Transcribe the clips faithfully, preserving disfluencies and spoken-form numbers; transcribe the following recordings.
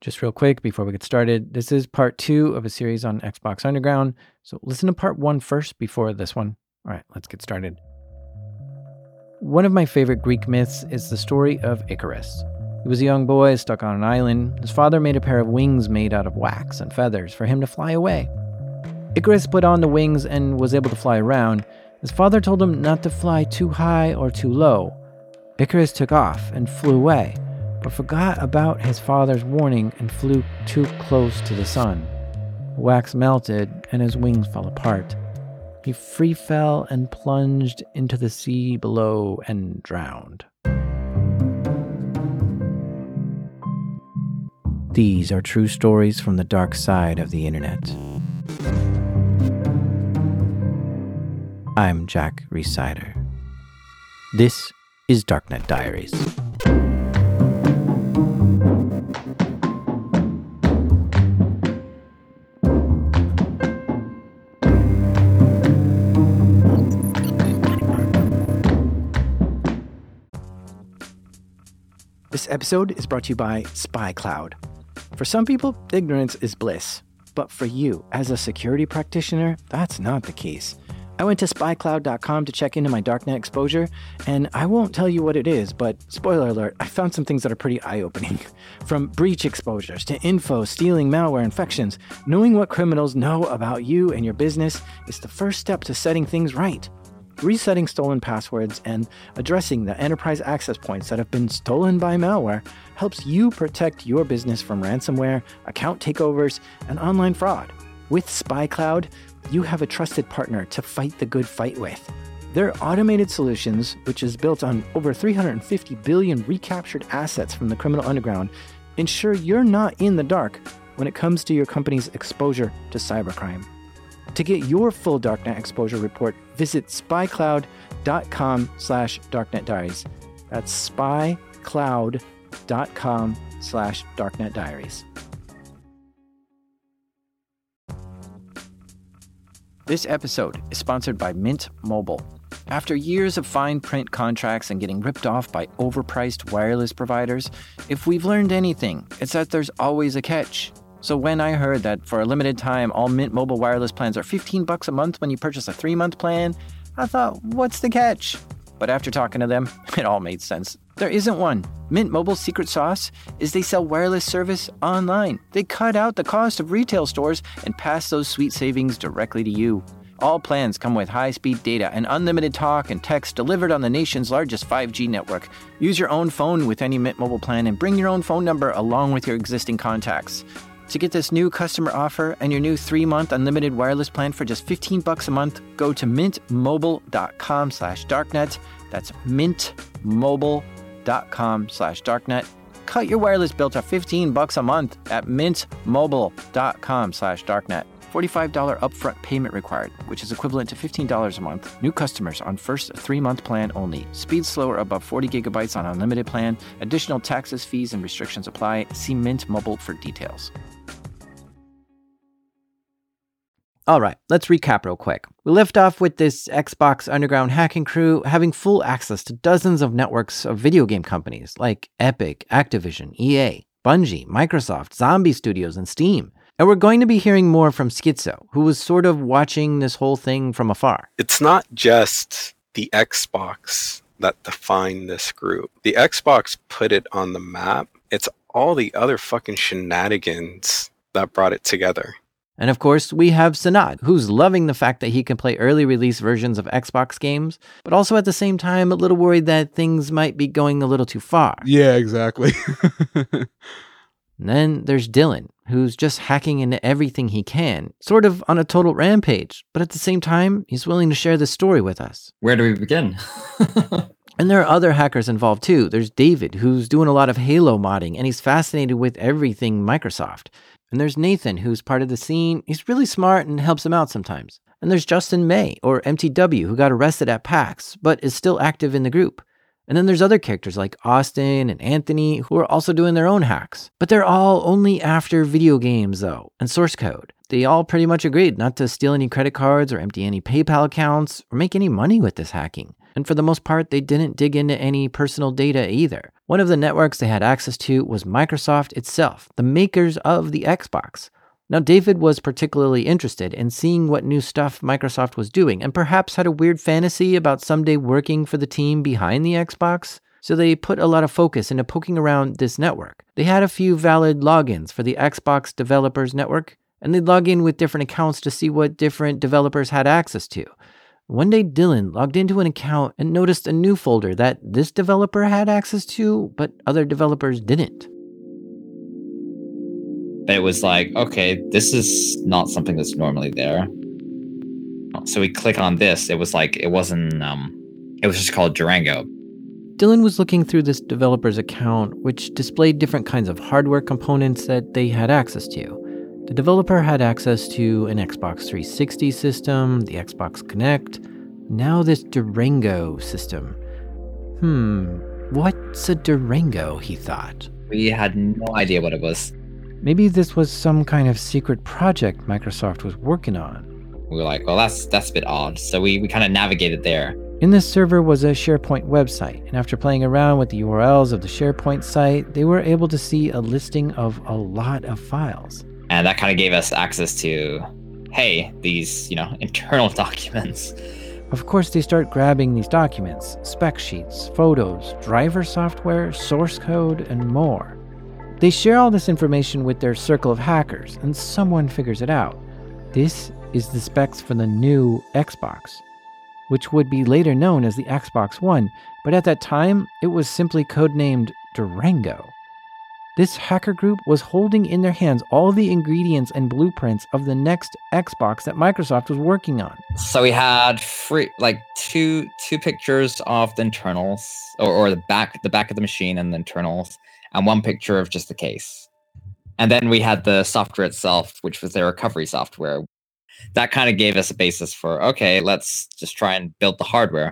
Just real quick before we get started, this is part two of a series on Xbox Underground, so listen to part one first before this one. All right, let's get started. One of my favorite Greek myths is the story of Icarus. He was a young boy stuck on an island. His father made a pair of wings made out of wax and feathers for him to fly away. Icarus put on the wings and was able to fly around. His father told him not to fly too high or too low. Icarus took off and flew away, but forgot about his father's warning and flew too close to the sun. The wax melted and his wings fell apart. He free fell and plunged into the sea below and drowned. These are true stories from the dark side of the internet. I'm Jack Rhysider. This is Darknet Diaries. This episode is brought to you by SpyCloud. For some people, ignorance is bliss. But for you, as a security practitioner, that's not the case. I went to spy cloud dot com to check into my darknet exposure, and I won't tell you what it is, but spoiler alert, I found some things that are pretty eye-opening. From breach exposures to info, stealing, malware, infections, knowing what criminals know about you and your business is the first step to setting things right. Resetting stolen passwords and addressing the enterprise access points that have been stolen by malware helps you protect your business from ransomware, account takeovers, and online fraud. With SpyCloud, you have a trusted partner to fight the good fight with. Their automated solutions, which is built on over three hundred fifty billion recaptured assets from the criminal underground, ensure you're not in the dark when it comes to your company's exposure to cybercrime. To get your full Darknet exposure report, visit spycloud.com slash darknetdiaries. That's spycloud.com slash darknetdiaries. This episode is sponsored by Mint Mobile. After years of fine print contracts and getting ripped off by overpriced wireless providers, if we've learned anything, it's that there's always a catch. So when I heard that for a limited time, all Mint Mobile wireless plans are fifteen bucks a month when you purchase a three-month plan, I thought, what's the catch? But after talking to them, it all made sense. There isn't one. Mint Mobile's secret sauce is they sell wireless service online. They cut out the cost of retail stores and pass those sweet savings directly to you. All plans come with high-speed data and unlimited talk and text delivered on the nation's largest five G network. Use your own phone with any Mint Mobile plan and bring your own phone number along with your existing contacts. To get this new customer offer and your new three-month unlimited wireless plan for just fifteen bucks a month, go to mintmobile.com slash darknet. That's mintmobile.com slash darknet. Cut your wireless bill to fifteen bucks a month at mintmobile.com slash darknet. forty-five dollars upfront payment required, which is equivalent to fifteen dollars a month. New customers on first three-month plan only. Speed slower above forty gigabytes on unlimited plan. Additional taxes, fees, and restrictions apply. See Mint Mobile for details. All right, let's recap real quick. We left off with this Xbox Underground hacking crew having full access to dozens of networks of video game companies like Epic, Activision, E A, Bungie, Microsoft, Zombie Studios, and Steam. And we're going to be hearing more from Schizo, who was sort of watching this whole thing from afar. It's not just the Xbox that defined this group. The Xbox put it on the map. It's all the other fucking shenanigans that brought it together. And of course, we have Sanad, who's loving the fact that he can play early release versions of Xbox games, but also at the same time a little worried that things might be going a little too far. Yeah, exactly. And then there's Dylan, who's just hacking into everything he can, sort of on a total rampage, but at the same time, he's willing to share this story with us. Where do we begin? And there are other hackers involved too. There's David, who's doing a lot of Halo modding, and he's fascinated with everything Microsoft. And there's Nathan, who's part of the scene. He's really smart and helps him out sometimes. And there's Justin May, or M T W, who got arrested at PAX, but is still active in the group. And then there's other characters like Austin and Anthony, who are also doing their own hacks. But they're all only after video games, though, and source code. They all pretty much agreed not to steal any credit cards or empty any PayPal accounts or make any money with this hacking. And for the most part, they didn't dig into any personal data either. One of the networks they had access to was Microsoft itself, the makers of the Xbox. Now, David was particularly interested in seeing what new stuff Microsoft was doing, and perhaps had a weird fantasy about someday working for the team behind the Xbox. So they put a lot of focus into poking around this network. They had a few valid logins for the Xbox Developers Network, and they'd log in with different accounts to see what different developers had access to. One day, Dylan logged into an account and noticed a new folder that this developer had access to, but other developers didn't. It was like, okay, this is not something that's normally there. So we click on this. It was like, it wasn't, um, it was just called Durango. Dylan was looking through this developer's account, which displayed different kinds of hardware components that they had access to. The developer had access to an Xbox three sixty system, the Xbox Kinect, now this Durango system. Hmm, what's a Durango, he thought. We had no idea what it was. Maybe this was some kind of secret project Microsoft was working on. We were like, well, that's that's a bit odd. So we, we kind of navigated there. In this server was a SharePoint website, and after playing around with the U R Ls of the SharePoint site, they were able to see a listing of a lot of files. And that kind of gave us access to, hey, these, you know, internal documents. Of course, they start grabbing these documents, spec sheets, photos, driver software, source code, and more. They share all this information with their circle of hackers, and someone figures it out. This is the specs for the new Xbox, which would be later known as the Xbox One, but at that time, it was simply codenamed Durango. This hacker group was holding in their hands all the ingredients and blueprints of the next Xbox that Microsoft was working on. So we had free, like two two pictures of the internals, or, or the back the back of the machine and the internals, and one picture of just the case. And then we had the software itself, which was their recovery software. That kind of gave us a basis for, okay, let's just try and build the hardware.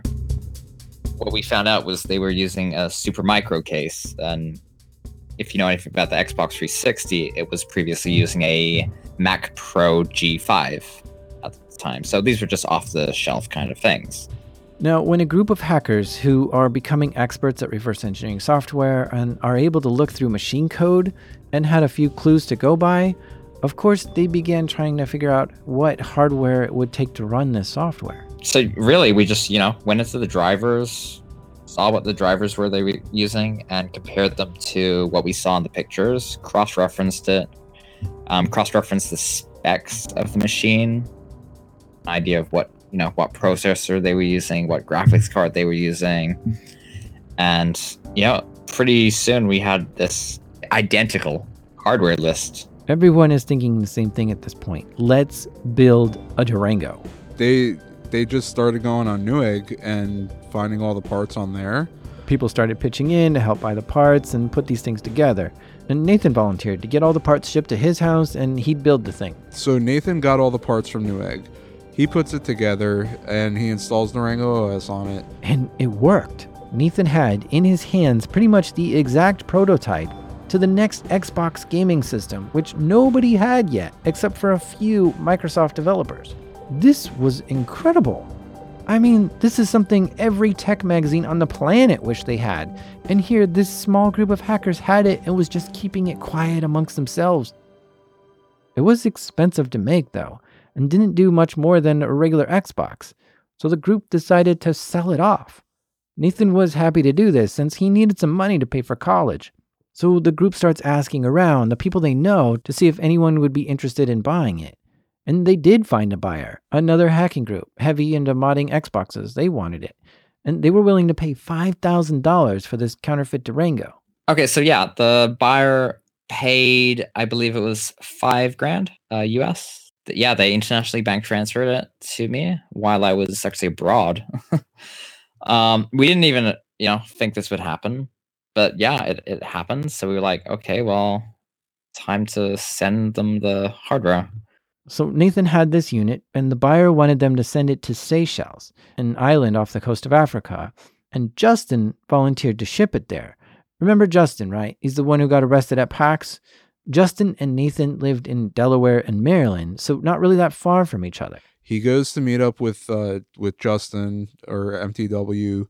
What we found out was they were using a Supermicro case, and if you know anything about the Xbox three sixty, it was previously using a Mac Pro G five at the time. So these were just off-the-shelf kind of things. Now, when a group of hackers who are becoming experts at reverse engineering software and are able to look through machine code and had a few clues to go by, of course, they began trying to figure out what hardware it would take to run this software. So really, we just, you know, went into the drivers, saw what the drivers were they were using, and compared them to what we saw in the pictures, cross-referenced it, um, cross-referenced the specs of the machine, an idea of what, you know, what processor they were using, what graphics card they were using, and, you know, pretty soon we had this identical hardware list. Everyone is thinking the same thing at this point. Let's build a Durango. They they just started going on Newegg and finding all the parts on there. People started pitching in to help buy the parts and put these things together. And Nathan volunteered to get all the parts shipped to his house, and he'd build the thing. So Nathan got all the parts from Newegg. He puts it together, and he installs Durango O S on it. And it worked. Nathan had in his hands pretty much the exact prototype to the next Xbox gaming system, which nobody had yet, except for a few Microsoft developers. This was incredible. I mean, this is something every tech magazine on the planet wished they had. And here, this small group of hackers had it and was just keeping it quiet amongst themselves. It was expensive to make, though, and didn't do much more than a regular Xbox. So the group decided to sell it off. Nathan was happy to do this since he needed some money to pay for college. So the group starts asking around the people they know to see if anyone would be interested in buying it. And they did find a buyer, another hacking group, heavy into modding Xboxes. They wanted it. And they were willing to pay five thousand dollars for this counterfeit Durango. Okay, so yeah, the buyer paid, I believe it was five grand uh, U S. Yeah, they internationally bank transferred it to me while I was actually abroad. um, we didn't even, you know, think this would happen. But yeah, it, it happened. So we were like, okay, well, time to send them the hardware. So Nathan had this unit, and the buyer wanted them to send it to Seychelles, an island off the coast of Africa. And Justin volunteered to ship it there. Remember Justin, right? He's the one who got arrested at PAX. Justin and Nathan lived in Delaware and Maryland, so not really that far from each other. He goes to meet up with uh, with Justin or M T W,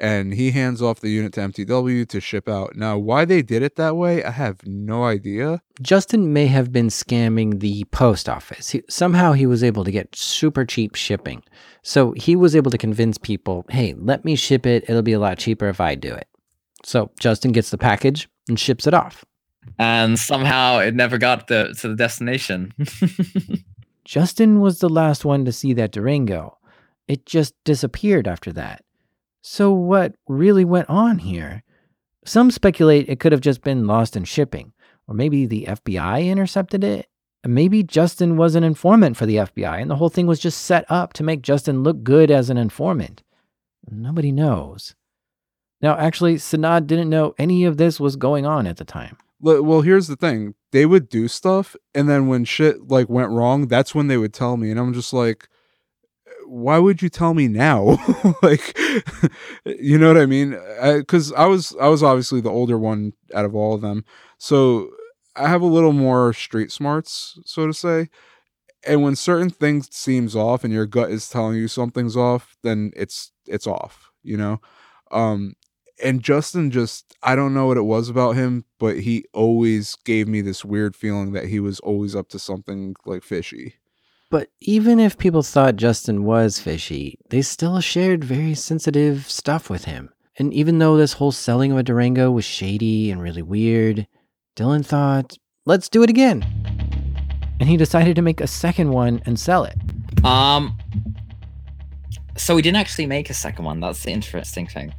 and he hands off the unit to M T W to ship out. Now, why they did it that way, I have no idea. Justin may have been scamming the post office. He, somehow he was able to get super cheap shipping. So he was able to convince people, hey, let me ship it. It'll be a lot cheaper if I do it. So Justin gets the package and ships it off. And somehow it never got the, to the destination. Justin was the last one to see that Durango. It just disappeared after that. So what really went on here? Some speculate it could have just been lost in shipping, or maybe the F B I intercepted it. Maybe Justin was an informant for the F B I, and the whole thing was just set up to make Justin look good as an informant. Nobody knows. Now, actually, Sanad didn't know any of this was going on at the time. Well, here's the thing. They would do stuff, and then when shit like went wrong, that's when they would tell me. And I'm just like, why would you tell me now? Like, you know what I mean? Because I, I was I was obviously the older one out of all of them. So I have a little more street smarts, so to say. And when certain things seems off and your gut is telling you something's off, then it's it's off, you know? Um, and Justin just, I don't know what it was about him, but he always gave me this weird feeling that he was always up to something like fishy. But even if people thought Justin was fishy, they still shared very sensitive stuff with him. And even though this whole selling of a Durango was shady and really weird, Dylan thought, let's do it again. And he decided to make a second one and sell it. Um, so we didn't actually make a second one. That's the interesting thing.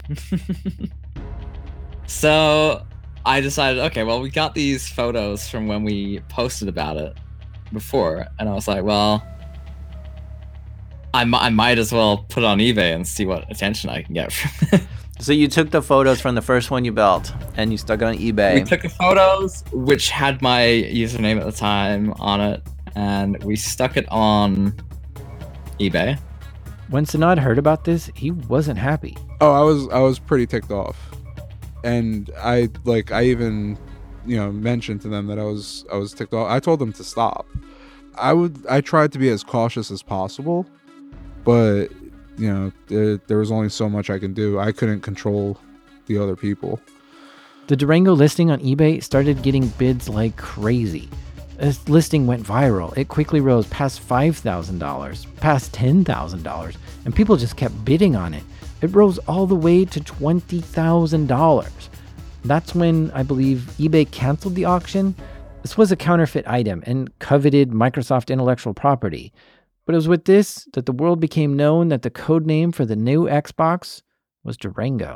So I decided, okay, well, we got these photos from when we posted about it before. And I was like, well, I, m- I might as well put it on eBay and see what attention I can get from it. So you took the photos from the first one you built and you stuck it on eBay. We took the photos, which had my username at the time on it, and we stuck it on eBay. When Sanad heard about this, he wasn't happy. Oh, I was I was pretty ticked off. And I like I even, you know, mentioned to them that I was I was ticked off. I told them to stop. I would I tried to be as cautious as possible, but you know, there, there was only so much I can do. I couldn't control the other people. The Durango listing on eBay started getting bids like crazy. This listing went viral. It quickly rose past five thousand dollars, past ten thousand dollars, and people just kept bidding on it. It rose all the way to twenty thousand dollars. That's when, I believe, eBay canceled the auction. This was a counterfeit item and coveted Microsoft intellectual property. But it was with this that the world became known that the code name for the new Xbox was Durango.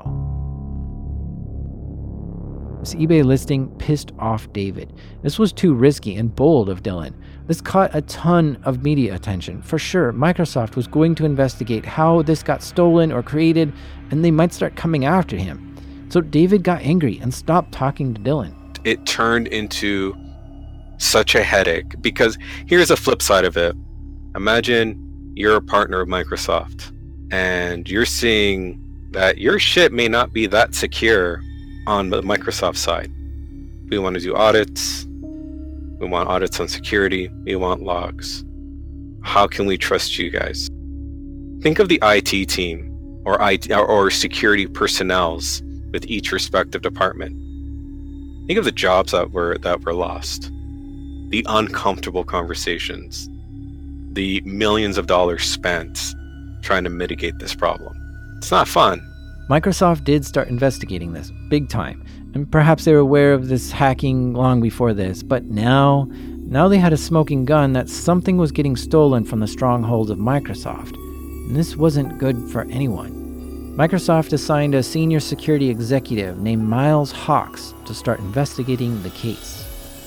This eBay listing pissed off David. This was too risky and bold of Dylan. This caught a ton of media attention. For sure, Microsoft was going to investigate how this got stolen or created, and they might start coming after him. So David got angry and stopped talking to Dylan. It turned into such a headache because here's a flip side of it. Imagine you're a partner of Microsoft and you're seeing that your shit may not be that secure on the Microsoft side. We want to do audits. We want audits on security. We want logs. How can we trust you guys? Think of the I T team or I T or security personnels with each respective department. Think of the jobs that were that were lost, the uncomfortable conversations, the millions of dollars spent trying to mitigate this problem. It's not fun. Microsoft did start investigating this big time, and perhaps they were aware of this hacking long before this, but now, now they had a smoking gun that something was getting stolen from the strongholds of Microsoft, and this wasn't good for anyone. Microsoft assigned a senior security executive named Miles Hawks to start investigating the case.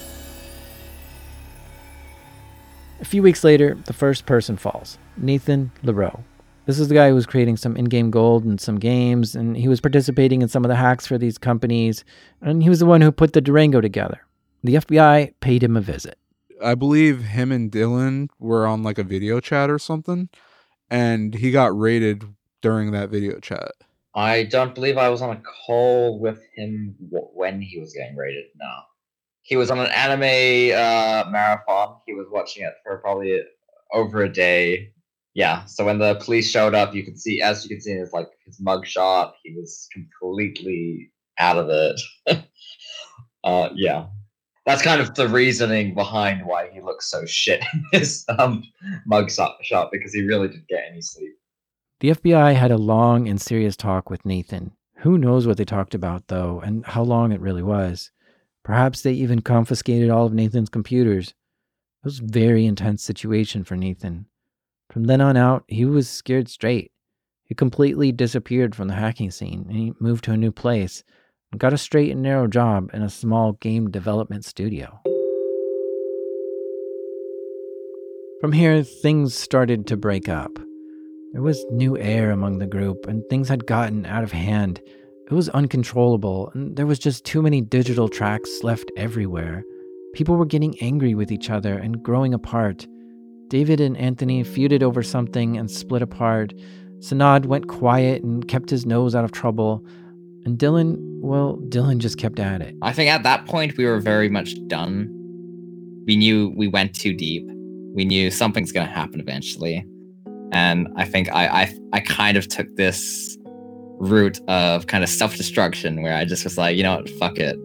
A few weeks later, the first person falls, Nathan Leroux. This is the guy who was creating some in-game gold in some games, and he was participating in some of the hacks for these companies, and he was the one who put the Durango together. The F B I paid him a visit. I believe him and Dylan were on like a video chat or something, and he got raided during that video chat. I don't believe I was on a call with him w- when he was getting raided. No. He was on an anime uh, marathon. He was watching it for probably over a day. Yeah, so when the police showed up, you could see, as you can see in his like his mugshot, he was completely out of it. uh, yeah, that's kind of the reasoning behind why he looks so shit in his um, mugshot shot, because he really didn't get any sleep. The F B I had a long and serious talk with Nathan. Who knows what they talked about, though, and how long it really was. Perhaps they even confiscated all of Nathan's computers. It was a very intense situation for Nathan. From then on out, he was scared straight. He completely disappeared from the hacking scene, and he moved to a new place and got a straight and narrow job in a small game development studio. From here, things started to break up. There was new air among the group, and things had gotten out of hand. It was uncontrollable, and there was just too many digital tracks left everywhere. People were getting angry with each other and growing apart. David and Anthony feuded over something and split apart. Sanad went quiet and kept his nose out of trouble. And Dylan, well, Dylan just kept at it. I think at that point we were very much done. We knew we went too deep. We knew something's going to happen eventually. And I think I, I I kind of took this route of kind of self-destruction where I just was like, you know what, fuck it.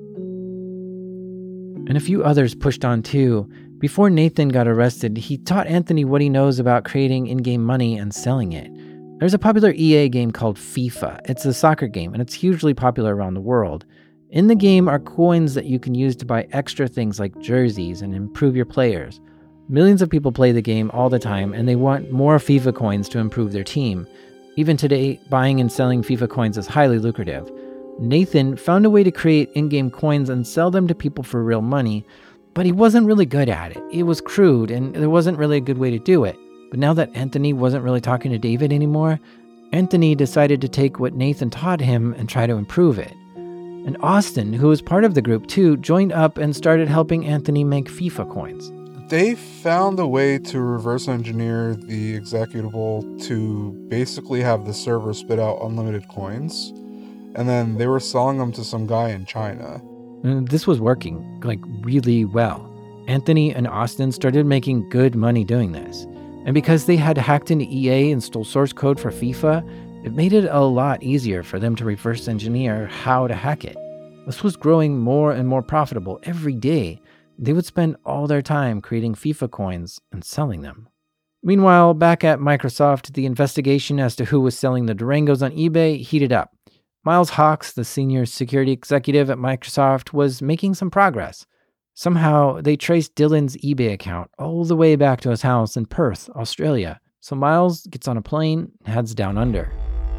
And a few others pushed on too. Before Nathan got arrested, he taught Anthony what he knows about creating in-game money and selling it. There's a popular E A game called FIFA. It's a soccer game, and it's hugely popular around the world. In the game are coins that you can use to buy extra things like jerseys and improve your players. Millions of people play the game all the time, and they want more FIFA coins to improve their team. Even today, buying and selling FIFA coins is highly lucrative. Nathan found a way to create in-game coins and sell them to people for real money, but he wasn't really good at it. It was crude, and there wasn't really a good way to do it. But now that Anthony wasn't really talking to David anymore, Anthony decided to take what Nathan taught him and try to improve it. And Austin, who was part of the group too, joined up and started helping Anthony make FIFA coins. They found a way to reverse engineer the executable to basically have the server spit out unlimited coins, and then they were selling them to some guy in China. And this was working, like, really well. Anthony and Austin started making good money doing this. And because they had hacked into E A and stole source code for FIFA, it made it a lot easier for them to reverse engineer how to hack it. This was growing more and more profitable every day. They would spend all their time creating FIFA coins and selling them. Meanwhile, back at Microsoft, the investigation as to who was selling the Durangos on eBay heated up. Miles Hawks, the senior security executive at Microsoft, was making some progress. Somehow, they traced Dylan's eBay account all the way back to his house in Perth, Australia. So Miles gets on a plane and heads down under.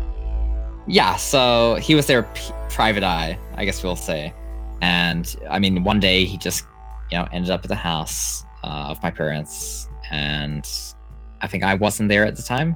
Yeah, so he was their p- private eye, I guess we'll say. And, I mean, one day he just, you know, ended up at the house uh, of my parents. And I think I wasn't there at the time.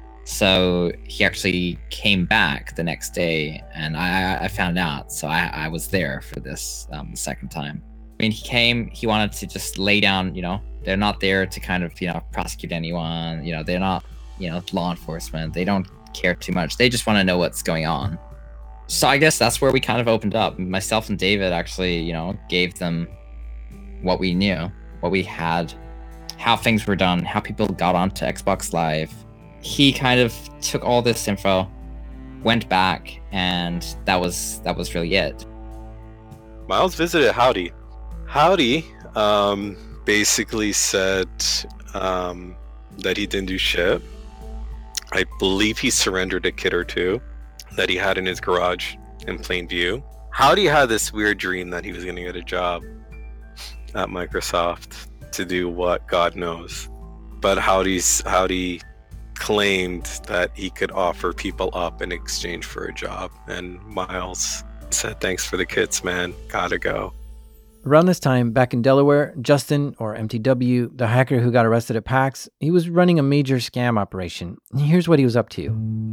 So he actually came back the next day, and I, I found out. So I, I was there for this um, the second time. I mean, he came, he wanted to just lay down, you know, they're not there to kind of, you know, prosecute anyone. You know, they're not, you know, law enforcement. They don't care too much. They just want to know what's going on. So I guess that's where we kind of opened up. Myself and David actually, you know, gave them what we knew, what we had, how things were done, how people got onto Xbox Live. He kind of took all this info, went back, and that was that was really it. Miles visited Howdy. Howdy um, basically said um, that he didn't do shit. I believe he surrendered a kid or two that he had in his garage in plain view. Howdy had this weird dream that he was going to get a job at Microsoft to do what, God knows. But Howdy's Howdy claimed that he could offer people up in exchange for a job, and Miles said, "Thanks for the kits, man. Gotta go." Around this time, back in Delaware, Justin, or M T W, the hacker who got arrested at PAX, he was running a major scam operation. Here's what he was up to.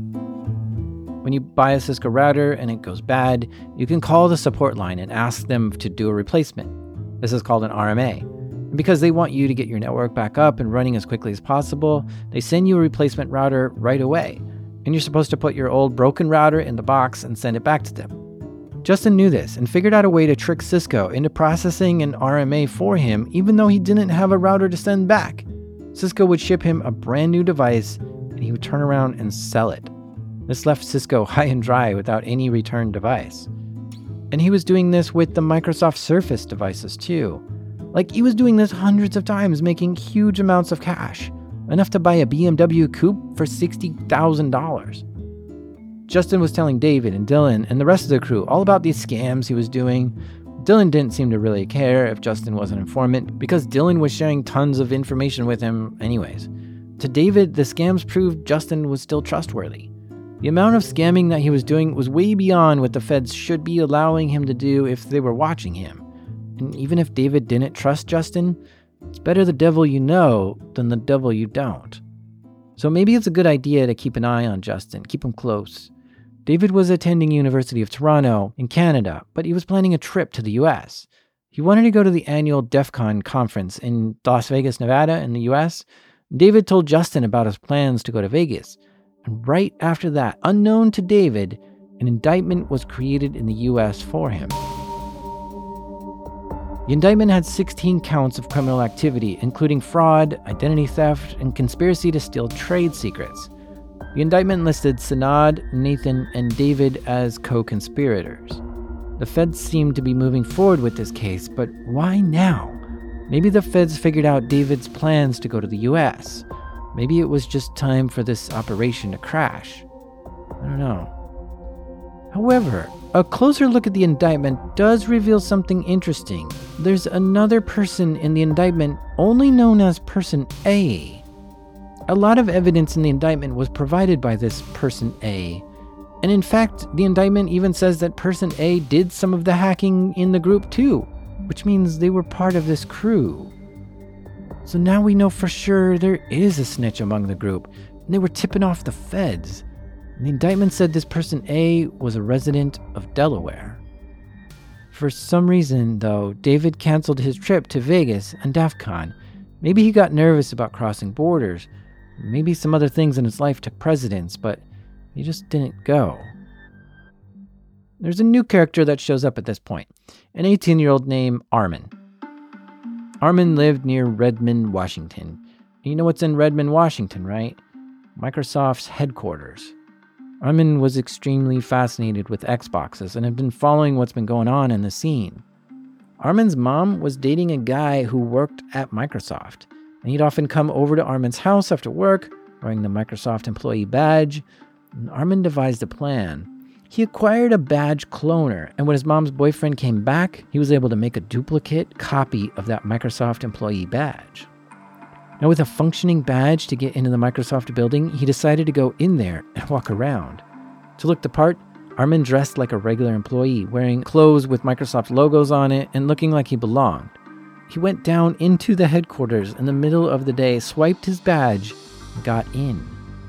When you buy a Cisco router and it goes bad, you can call the support line and ask them to do a replacement. This is called an R M A. And because they want you to get your network back up and running as quickly as possible, they send you a replacement router right away. And you're supposed to put your old broken router in the box and send it back to them. Justin knew this and figured out a way to trick Cisco into processing an R M A for him, even though he didn't have a router to send back. Cisco would ship him a brand new device, and he would turn around and sell it. This left Cisco high and dry without any return device. And he was doing this with the Microsoft Surface devices too. Like, he was doing this hundreds of times, making huge amounts of cash, enough to buy a B M W coupe for sixty thousand dollars. Justin was telling David and Dylan and the rest of the crew all about these scams he was doing. Dylan didn't seem to really care if Justin was an informant, because Dylan was sharing tons of information with him anyways. To David, the scams proved Justin was still trustworthy. The amount of scamming that he was doing was way beyond what the feds should be allowing him to do if they were watching him. And even if David didn't trust Justin, it's better the devil you know than the devil you don't. So maybe it's a good idea to keep an eye on Justin, keep him close. David was attending University of Toronto in Canada, but he was planning a trip to the U S. He wanted to go to the annual DEF CON conference in Las Vegas, Nevada in the U S. David told Justin about his plans to go to Vegas. And right after that, unknown to David, an indictment was created in the U S for him. The indictment had sixteen counts of criminal activity, including fraud, identity theft, and conspiracy to steal trade secrets. The indictment listed Sanad, Nathan, and David as co-conspirators. The feds seemed to be moving forward with this case, but why now? Maybe the feds figured out David's plans to go to the U S. Maybe it was just time for this operation to crash. I don't know. However, a closer look at the indictment does reveal something interesting. There's another person in the indictment only known as Person A. A lot of evidence in the indictment was provided by this Person A. And in fact, the indictment even says that Person A did some of the hacking in the group too, which means they were part of this crew. So now we know for sure there is a snitch among the group, and they were tipping off the feds. And the indictment said this Person A was a resident of Delaware. For some reason, though, David canceled his trip to Vegas and DEF CON. Maybe he got nervous about crossing borders. Maybe some other things in his life took precedence, but he just didn't go. There's a new character that shows up at this point, an eighteen-year-old named Armin. Armin lived near Redmond, Washington. You know what's in Redmond, Washington, right? Microsoft's headquarters. Armin was extremely fascinated with Xboxes and had been following what's been going on in the scene. Armin's mom was dating a guy who worked at Microsoft, and he'd often come over to Armin's house after work, wearing the Microsoft employee badge, and Armin devised a plan. He acquired a badge cloner, and when his mom's boyfriend came back, he was able to make a duplicate copy of that Microsoft employee badge. Now, with a functioning badge to get into the Microsoft building, he decided to go in there and walk around. To look the part, Armin dressed like a regular employee, wearing clothes with Microsoft logos on it and looking like he belonged. He went down into the headquarters in the middle of the day, swiped his badge, and got in.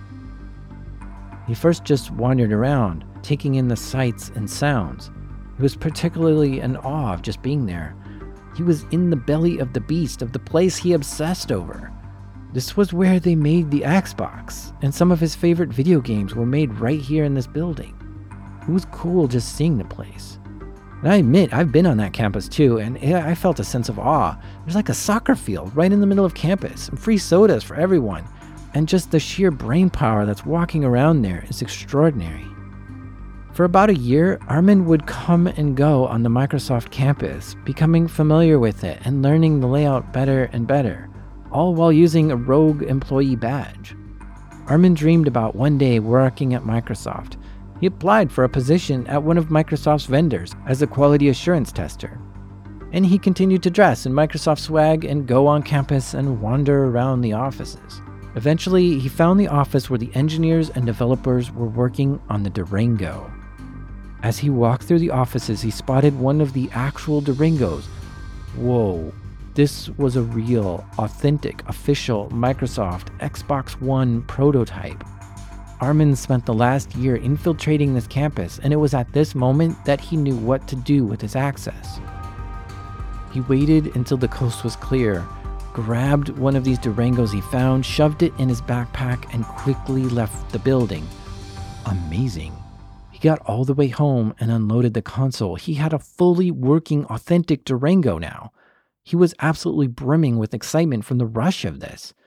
He first just wandered around, taking in the sights and sounds. He was particularly in awe of just being there. He was in the belly of the beast, of the place he obsessed over. This was where they made the Xbox, and some of his favorite video games were made right here in this building. It was cool just seeing the place. And I admit, I've been on that campus too, and I felt a sense of awe. There's like a soccer field right in the middle of campus, and free sodas for everyone. And just the sheer brain power that's walking around there is extraordinary. For about a year, Armin would come and go on the Microsoft campus, becoming familiar with it and learning the layout better and better, all while using a rogue employee badge. Armin dreamed about one day working at Microsoft. He applied for a position at one of Microsoft's vendors as a quality assurance tester. And he continued to dress in Microsoft swag and go on campus and wander around the offices. Eventually, he found the office where the engineers and developers were working on the Durango. As he walked through the offices, he spotted one of the actual Durangos. Whoa, this was a real, authentic, official Microsoft Xbox One prototype. Armin spent the last year infiltrating this campus, and it was at this moment that he knew what to do with his access. He waited until the coast was clear, grabbed one of these Durangos he found, shoved it in his backpack, and quickly left the building. Amazing. He got all the way home and unloaded the console. He had a fully working, authentic Durango now. He was absolutely brimming with excitement from the rush of this.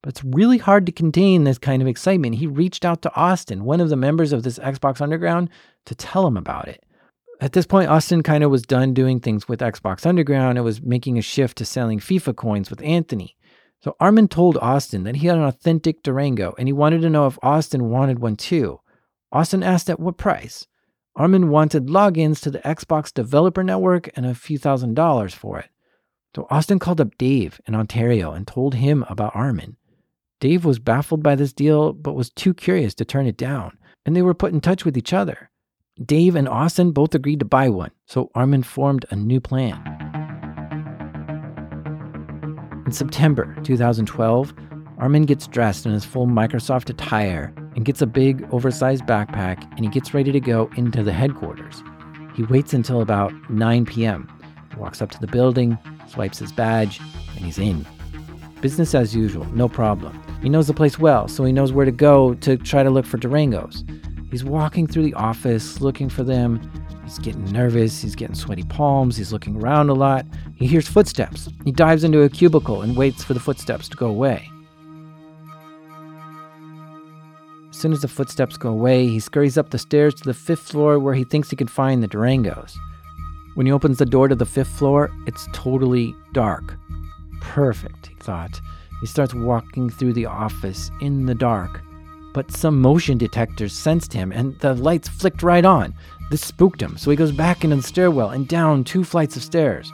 But it's really hard to contain this kind of excitement. He reached out to Austin, one of the members of this Xbox Underground, to tell him about it. At this point, Austin kind of was done doing things with Xbox Underground and was making a shift to selling FIFA coins with Anthony. So Armin told Austin that he had an authentic Durango and he wanted to know if Austin wanted one too. Austin asked at what price. Armin wanted logins to the Xbox Developer Network and a few thousand dollars for it. So Austin called up Dave in Ontario and told him about Armin. Dave was baffled by this deal, but was too curious to turn it down, and they were put in touch with each other. Dave and Austin both agreed to buy one, so Armin formed a new plan. In September twenty twelve, Armin gets dressed in his full Microsoft attire and gets a big, oversized backpack, and he gets ready to go into the headquarters. He waits until about nine p.m., walks up to the building, swipes his badge, and he's in. Business as usual, no problem. He knows the place well, so he knows where to go to try to look for Durangos. He's walking through the office, looking for them. He's getting nervous, he's getting sweaty palms, he's looking around a lot. He hears footsteps. He dives into a cubicle and waits for the footsteps to go away. As soon as the footsteps go away, he scurries up the stairs to the fifth floor where he thinks he can find the Durangos. When he opens the door to the fifth floor, it's totally dark. Perfect, he thought. He starts walking through the office in the dark, but some motion detectors sensed him and the lights flicked right on. This spooked him, so he goes back into the stairwell and down two flights of stairs.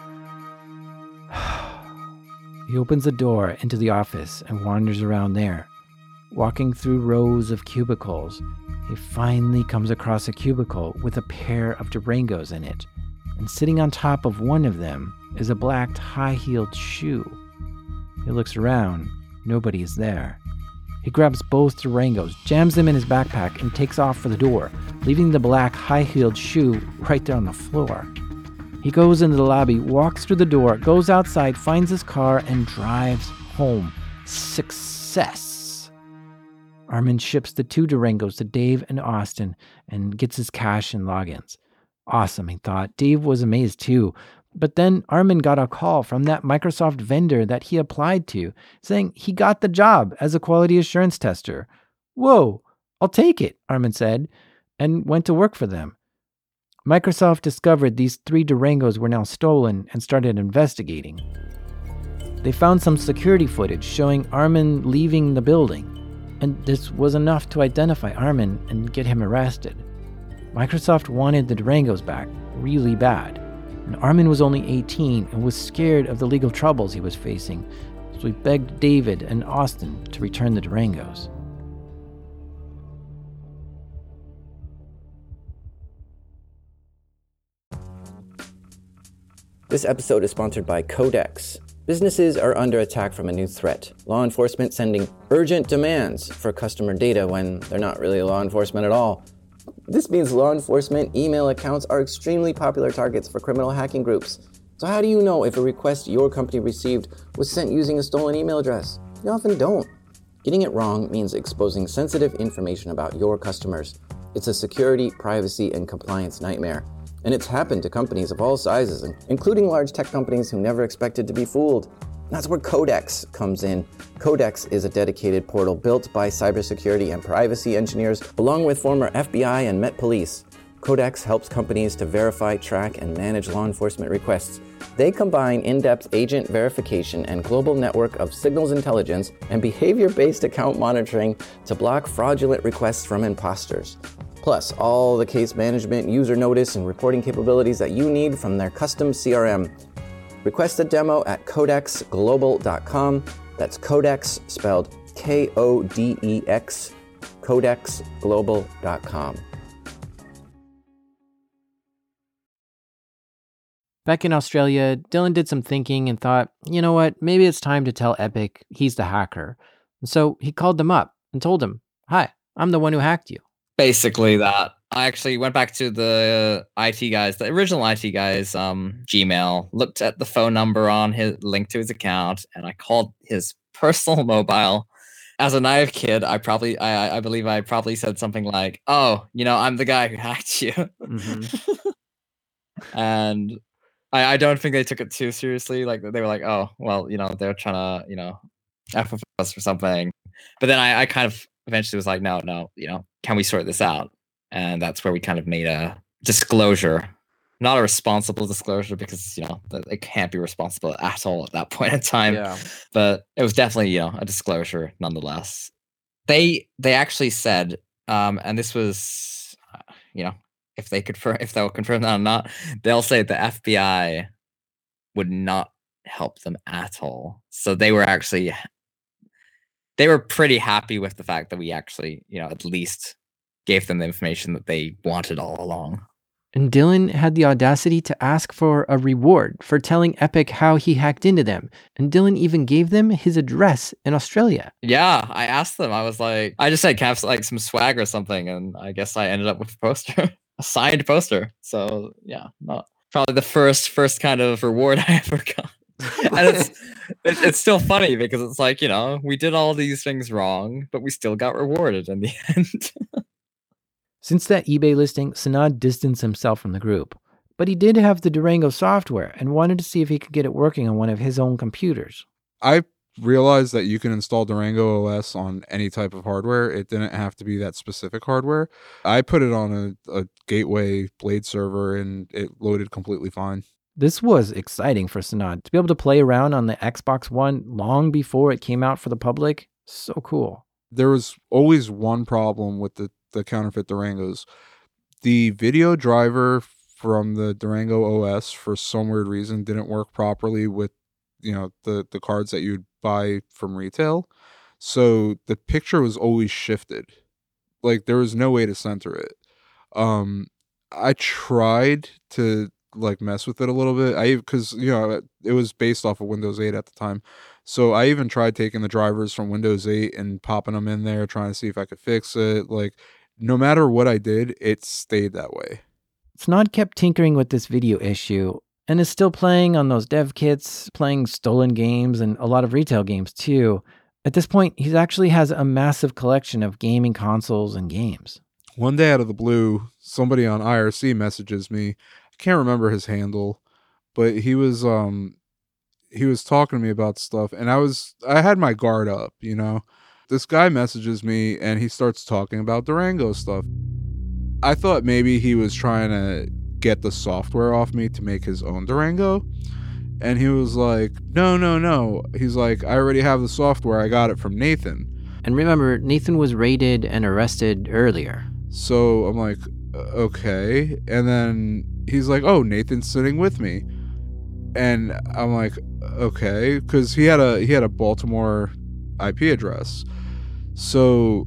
He opens the door into the office and wanders around there. Walking through rows of cubicles, he finally comes across a cubicle with a pair of Durangos in it, and sitting on top of one of them is a black high-heeled shoe. He looks around. Nobody is there. He grabs both Durangos, jams them in his backpack, and takes off for the door, leaving the black high-heeled shoe right there on the floor. He goes into the lobby, walks through the door, goes outside, finds his car, and drives home. Success! Armin ships the two Durangos to Dave and Austin and gets his cash and logins. Awesome, he thought. Dave was amazed too. But then Armin got a call from that Microsoft vendor that he applied to, saying he got the job as a quality assurance tester. Whoa, I'll take it, Armin said, and went to work for them. Microsoft discovered these three Durangos were now stolen and started investigating. They found some security footage showing Armin leaving the building, and this was enough to identify Armin and get him arrested. Microsoft wanted the Durangos back really bad. And Armin was only eighteen and was scared of the legal troubles he was facing, so he begged David and Austin to return the Durangos. This episode is sponsored by Codex. Businesses are under attack from a new threat. Law enforcement sending urgent demands for customer data when they're not really law enforcement at all. This means law enforcement email accounts are extremely popular targets for criminal hacking groups. So how do you know if a request your company received was sent using a stolen email address? You often don't. Getting it wrong means exposing sensitive information about your customers. It's a security, privacy, and compliance nightmare. And it's happened to companies of all sizes, including large tech companies who never expected to be fooled. That's where Codex comes in. Codex is a dedicated portal built by cybersecurity and privacy engineers, along with former F B I and Met Police. Codex helps companies to verify, track, and manage law enforcement requests. They combine in-depth agent verification and global network of signals intelligence and behavior-based account monitoring to block fraudulent requests from imposters. Plus, all the case management, user notice, and reporting capabilities that you need from their custom C R M. Request a demo at codex global dot com. That's Codex spelled K O D E X, codex global dot com. Back in Australia, Dylan did some thinking and thought, you know what, maybe it's time to tell Epic he's the hacker. And so he called them up and told them, hi, I'm the one who hacked you. Basically that. I actually went back to the I T guys, the original I T guys, um, Gmail, looked at the phone number on his link to his account, and I called his personal mobile. As a naive kid, I probably, I, I believe I probably said something like, oh, you know, I'm the guy who hacked you. Mm-hmm. And I, I don't think they took it too seriously. Like, they were like, oh, well, you know, they're trying to, you know, F F us or something. But then I, I kind of eventually was like, no, no, you know, can we sort this out? And that's where we kind of made a disclosure, not a responsible disclosure because, you know, it can't be responsible at all at that point in time. Yeah. But it was definitely, you know, a disclosure nonetheless. They they actually said, um, and this was, uh, you know, if they confirm, if they'll confirm that or not, they'll say the F B I would not help them at all. So they were actually, they were pretty happy with the fact that we actually, you know, at least gave them the information that they wanted all along. And Dylan had the audacity to ask for a reward for telling Epic how he hacked into them. And Dylan even gave them his address in Australia. Yeah, I asked them. I was like, I just said, can I have like some swag or something? And I guess I ended up with a poster, a signed poster. So yeah, not probably the first first kind of reward I ever got. And it's it, it's still funny because it's like, you know, we did all these things wrong, but we still got rewarded in the end. Since that eBay listing, Sanad distanced himself from the group. But he did have the Durango software and wanted to see if he could get it working on one of his own computers. I realized that you can install Durango O S on any type of hardware. It didn't have to be that specific hardware. I put it on a, a Gateway Blade server and it loaded completely fine. This was exciting for Sanad to be able to play around on the Xbox One long before it came out for the public. So cool. There was always one problem with the, the counterfeit Durangos. The video driver from the Durango O S, for some weird reason, didn't work properly with, you know, the, the cards that you'd buy from retail. So the picture was always shifted. Like, there was no way to center it. Um, I tried to like mess with it a little bit. I because you know it was based off of Windows eight at the time, so I even tried taking the drivers from Windows eight and popping them in there, trying to see if I could fix it. Like, no matter what I did, it stayed that way. Sanad kept tinkering with this video issue and is still playing on those dev kits, playing stolen games and a lot of retail games too. At this point, he actually has a massive collection of gaming consoles and games. One day out of the blue, somebody on I R C messages me. I can't remember his handle, but he was um he was talking to me about stuff, and I was I had my guard up, you know. This guy messages me and he starts talking about Durango stuff. I thought maybe he was trying to get the software off me to make his own Durango. And he was like, no, no, no. He's like, I already have the software. I got it from Nathan. And remember, Nathan was raided and arrested earlier. So I'm like, okay. And then he's like, oh, Nathan's sitting with me. And I'm like, okay, because he had a he had a Baltimore I P address. So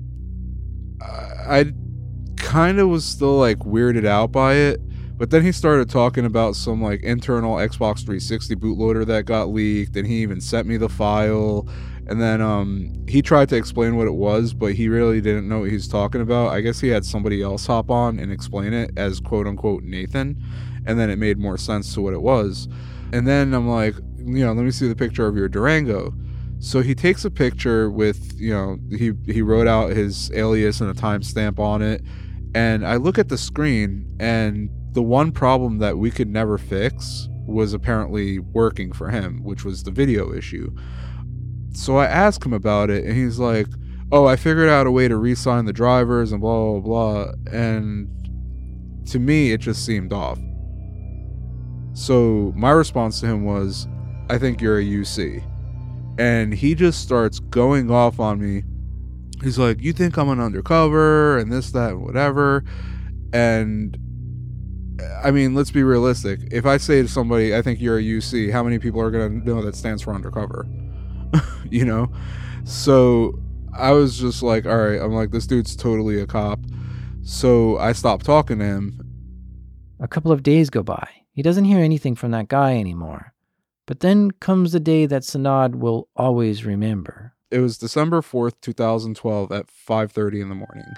I, I kind of was still like weirded out by it. But then he started talking about some like internal Xbox three sixty bootloader that got leaked, and he even sent me the file. And then um, he tried to explain what it was, but he really didn't know what he was talking about. I guess he had somebody else hop on and explain it as quote-unquote Nathan, and then it made more sense to what it was. And then I'm like, you know, let me see the picture of your Durango. So he takes a picture with, you know, he, he wrote out his alias and a timestamp on it, and I look at the screen, and the one problem that we could never fix was apparently working for him, which was the video issue. So I asked him about it, and he's like, oh, I figured out a way to re-sign the drivers and blah, blah, blah. And to me, it just seemed off. So my response to him was, I think you're a U C. And he just starts going off on me. He's like, you think I'm an undercover and this, that, and whatever. And I mean, let's be realistic. If I say to somebody, I think you're a U C, how many people are going to know that stands for undercover? You know? So I was just like, all right, I'm like, this dude's totally a cop. So I stopped talking to him. A couple of days go by. He doesn't hear anything from that guy anymore. But then comes the day that Sanad will always remember. It was December fourth, twenty twelve at five thirty in the morning.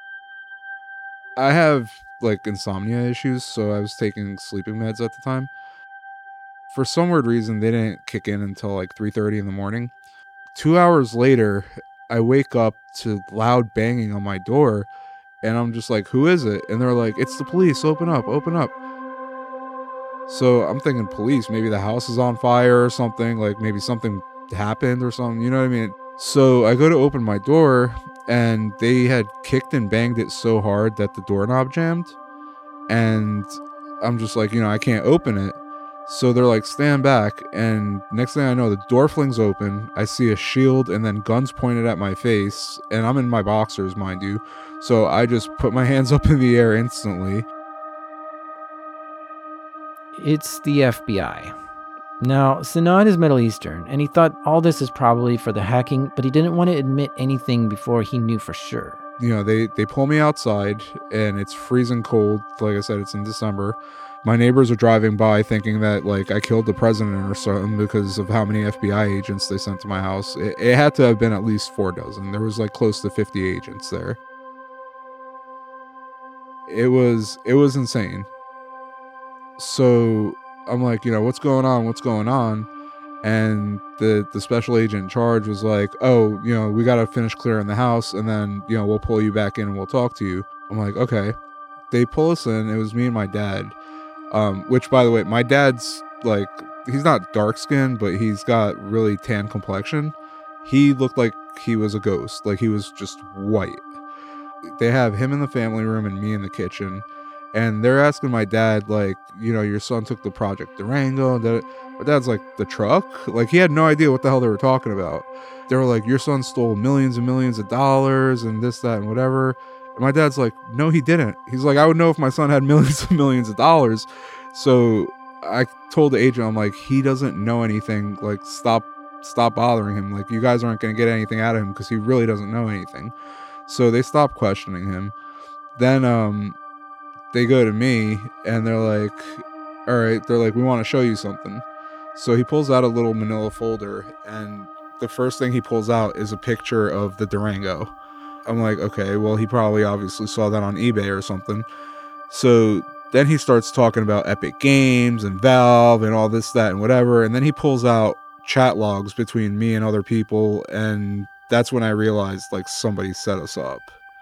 I have like insomnia issues, so I was taking sleeping meds at the time. For some weird reason, they didn't kick in until like three thirty in the morning. Two hours later, I wake up to loud banging on my door, and I'm just like, who is it? And they're like, it's the police, open up, open up. So I'm thinking police, maybe the house is on fire or something, like maybe something happened or something, you know what I mean? So I go to open my door, and they had kicked and banged it so hard that the doorknob jammed, and I'm just like, you know, I can't open it. So they're like, stand back, and next thing I know, the door flings open. I see a shield and then guns pointed at my face, and I'm in my boxers, mind you. So I just put my hands up in the air instantly. It's the F B I. Now, Sanad is Middle Eastern, and he thought all this is probably for the hacking, but he didn't want to admit anything before he knew for sure. You know, they, they pull me outside, and it's freezing cold. Like I said, it's in December. My neighbors are driving by thinking that, like, I killed the president or something because of how many F B I agents they sent to my house. It, it had to have been at least four dozen. There was, like, close to fifty agents there. It was, it was insane. So I'm like, you know, what's going on? What's going on? And the, the special agent in charge was like, oh, you know, we got to finish clearing the house, and then, you know, we'll pull you back in and we'll talk to you. I'm like, okay. They pull us in. It was me and my dad. Um, which, by the way, my dad's, like, he's not dark-skinned, but he's got really tan complexion. He looked like he was a ghost. Like, he was just white. They have him in the family room and me in the kitchen. And they're asking my dad, like, you know, your son took the Project Durango. And my dad's like, the truck? Like, he had no idea what the hell they were talking about. They were like, your son stole millions and millions of dollars and this, that, and whatever. And my dad's like, no, he didn't. He's like, I would know if my son had millions and millions of dollars. So I told the agent, I'm like, he doesn't know anything. Like, stop, stop bothering him. Like, you guys aren't going to get anything out of him because he really doesn't know anything. So they stopped questioning him. Then um, they go to me and they're like, all right, they're like, we want to show you something. So he pulls out a little manila folder, and the first thing he pulls out is a picture of the Durango. I'm like, okay, well, he probably obviously saw that on eBay or something. So then he starts talking about Epic Games and Valve and all this, that, and whatever. And then he pulls out chat logs between me and other people. And that's when I realized, like, somebody set us up.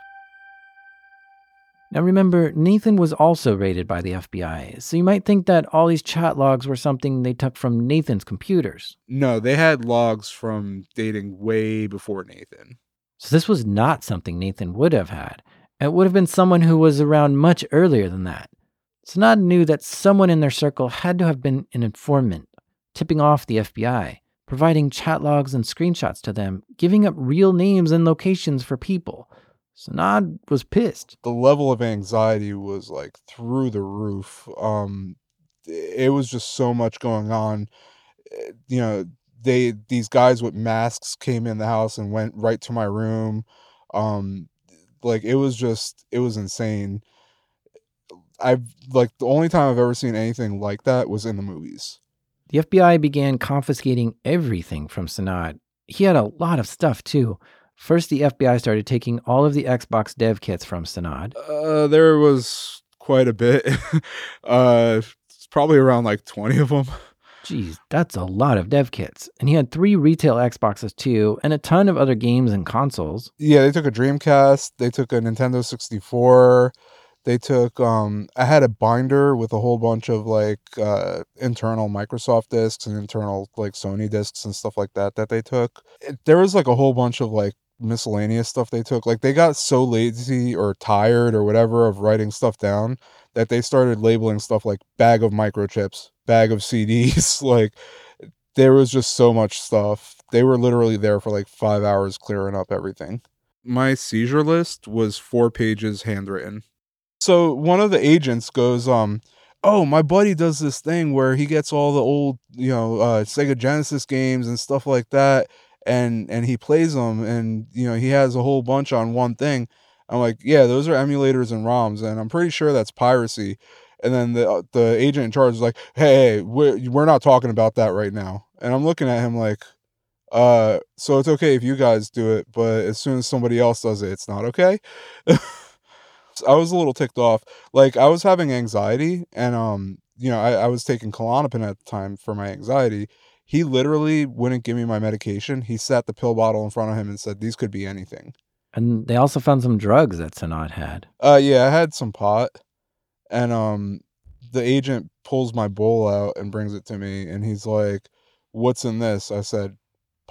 Now remember, Nathan was also raided by the F B I, so you might think that all these chat logs were something they took from Nathan's computers. No, they had logs from dating way before Nathan. So this was not something Nathan would have had. It would have been someone who was around much earlier than that. Sanad knew that someone in their circle had to have been an informant, tipping off the F B I, providing chat logs and screenshots to them, giving up real names and locations for people. Sanad was pissed. The level of anxiety was, like, through the roof. Um, it was just so much going on. You know, they these guys with masks came in the house and went right to my room. Um, like, it was just, it was insane. I've, like, the only time I've ever seen anything like that was in the movies. The F B I began confiscating everything from Sanad. He had a lot of stuff, too. First, the F B I started taking all of the Xbox dev kits from Sanad. Uh, there was quite a bit. uh, it's probably around, like, twenty of them. Geez, that's a lot of dev kits. And he had three retail Xboxes too, and a ton of other games and consoles. Yeah, they took a Dreamcast, they took a Nintendo sixty-four, they took, um, I had a binder with a whole bunch of, like, uh, internal Microsoft discs and internal, like, Sony discs and stuff like that that they took. It, there was, like, a whole bunch of, like, miscellaneous stuff they took. Like, they got so lazy or tired or whatever of writing stuff down that they started labeling stuff like bag of microchips, bag of C Ds. Like, there was just so much stuff. They were literally there for like five hours clearing up everything. My seizure list was four pages handwritten. So one of the agents goes, um, oh, my buddy does this thing where he gets all the old, you know, uh, Sega Genesis games and stuff like that, and and he plays them, and, you know, he has a whole bunch on one thing. I'm like, yeah, those are emulators and ROMs, and I'm pretty sure that's piracy. And then the the agent in charge is like, hey, hey we're, we're not talking about that right now. And I'm looking at him like, uh, so it's okay if you guys do it, but as soon as somebody else does it, it's not okay. I was a little ticked off. Like, I was having anxiety, and, um, you know, I, I was taking Klonopin at the time for my anxiety. He literally wouldn't give me my medication. He sat the pill bottle in front of him and said, these could be anything. And they also found some drugs that Sanad had. Uh, yeah, I had some pot, and, um, the agent pulls my bowl out and brings it to me, and he's like, what's in this? I said,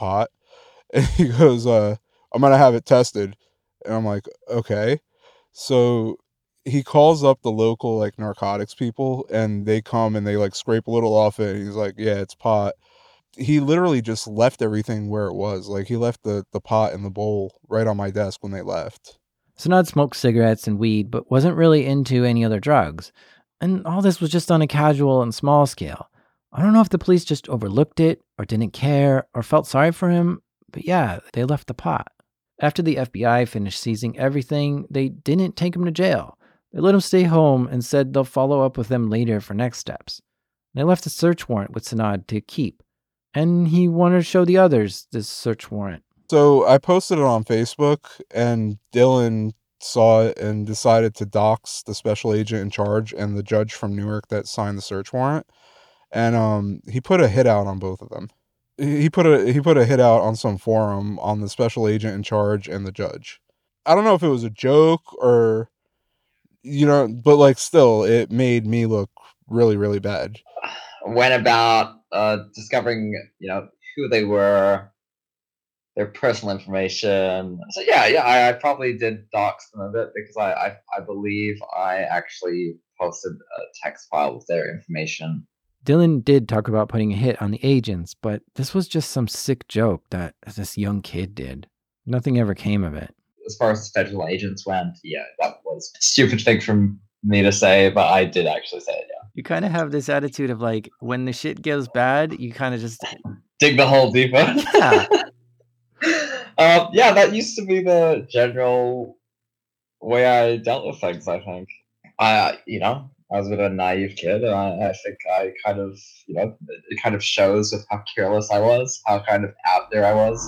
pot. And he goes, uh, I'm going to have it tested. And I'm like, okay. So he calls up the local like narcotics people, and they come and they like scrape a little off it. And he's like, yeah, it's pot. He literally just left everything where it was. Like he left the, the pot and the bowl right on my desk when they left. Sanad smoked cigarettes and weed, but wasn't really into any other drugs. And all this was just on a casual and small scale. I don't know if the police just overlooked it or didn't care or felt sorry for him, but yeah, they left the pot. After the F B I finished seizing everything, they didn't take him to jail. They let him stay home and said they'll follow up with him later for next steps. They left a search warrant with Sanad to keep, and he wanted to show the others this search warrant. So I posted it on Facebook, and Dylan saw it and decided to dox the special agent in charge and the judge from Newark that signed the search warrant. And um, he put a hit out on both of them. He put a he put a hit out on some forum on the special agent in charge and the judge. I don't know if it was a joke or, you know, but like still, it made me look really, really bad. Went about uh, discovering, you know, who they were, their personal information. So yeah, yeah, I, I probably did dox them a bit because I, I, I believe I actually posted a text file with their information. Dylan did talk about putting a hit on the agents, but this was just some sick joke that this young kid did. Nothing ever came of it. As far as federal agents went, yeah, that was a stupid thing for me to say, but I did actually say it, yeah. You kind of have this attitude of like, when the shit goes bad, you kind of just... dig the hole deeper. Yeah. um, yeah, that used to be the general way I dealt with things, I think. I, you know, I was a bit of a naive kid, and I, I think I kind of, you know, it kind of shows with how careless I was, how kind of out there I was.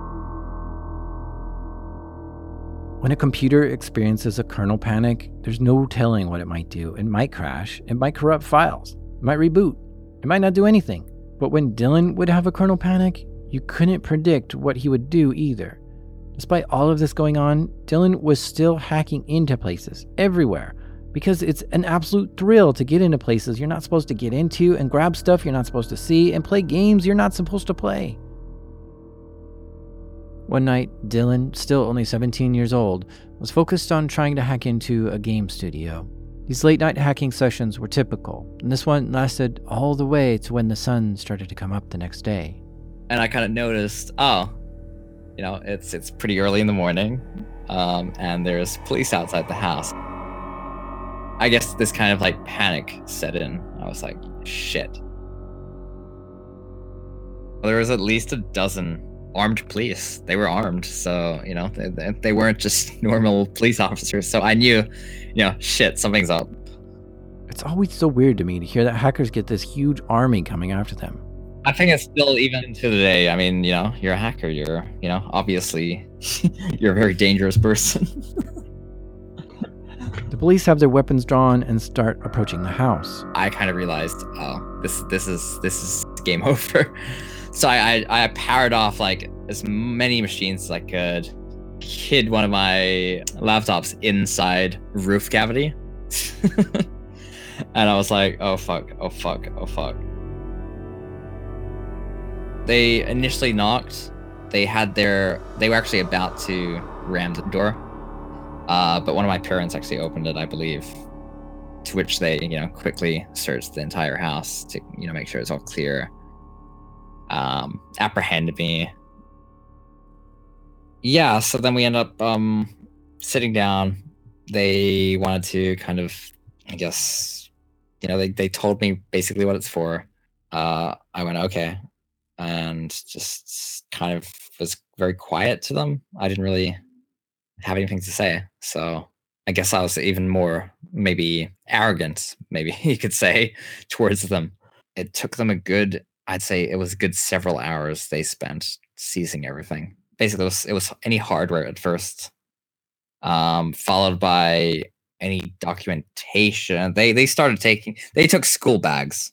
When a computer experiences a kernel panic, there's no telling what it might do. It might crash, it might corrupt files, it might reboot, it might not do anything. But when Dylan would have a kernel panic, you couldn't predict what he would do either. Despite all of this going on, Dylan was still hacking into places, everywhere, because it's an absolute thrill to get into places you're not supposed to get into and grab stuff you're not supposed to see and play games you're not supposed to play. One night, Dylan, still only seventeen years old, was focused on trying to hack into a game studio. These late night hacking sessions were typical, and this one lasted all the way to when the sun started to come up the next day. And I kind of noticed, oh, you know, it's it's pretty early in the morning, um, and there's police outside the house. I guess this kind of like panic set in. I was like, shit. There was at least a dozen armed police. They were armed, so, you know, they, they, they weren't just normal police officers. So I knew, you know, shit, something's up. It's always so weird to me to hear that hackers get this huge army coming after them. I think it's still even to the day. I mean, you know, you're a hacker. You're, you know, obviously you're a very dangerous person. The police have their weapons drawn and start approaching the house. I kind of realized, oh, this this is this is game over. So I, I I powered off like as many machines as I could, hid one of my laptops inside roof cavity, and I was like, oh fuck, oh fuck, oh fuck. They initially knocked. They had their they were actually about to ram the door. Uh, but one of my parents actually opened it, I believe, to which they, you know, quickly searched the entire house to, you know, make sure it's all clear. Um, apprehended me. Yeah, so then we end up um, sitting down. They wanted to kind of, I guess, you know, they, they told me basically what it's for. Uh, I went, okay, and just kind of was very quiet to them. I didn't really have anything to say. So I guess I was even more maybe arrogant, maybe you could say, towards them. It took them a good, I'd say it was a good several hours they spent seizing everything. Basically, it was, it was any hardware at first, um, followed by any documentation. They they started taking, they took school bags.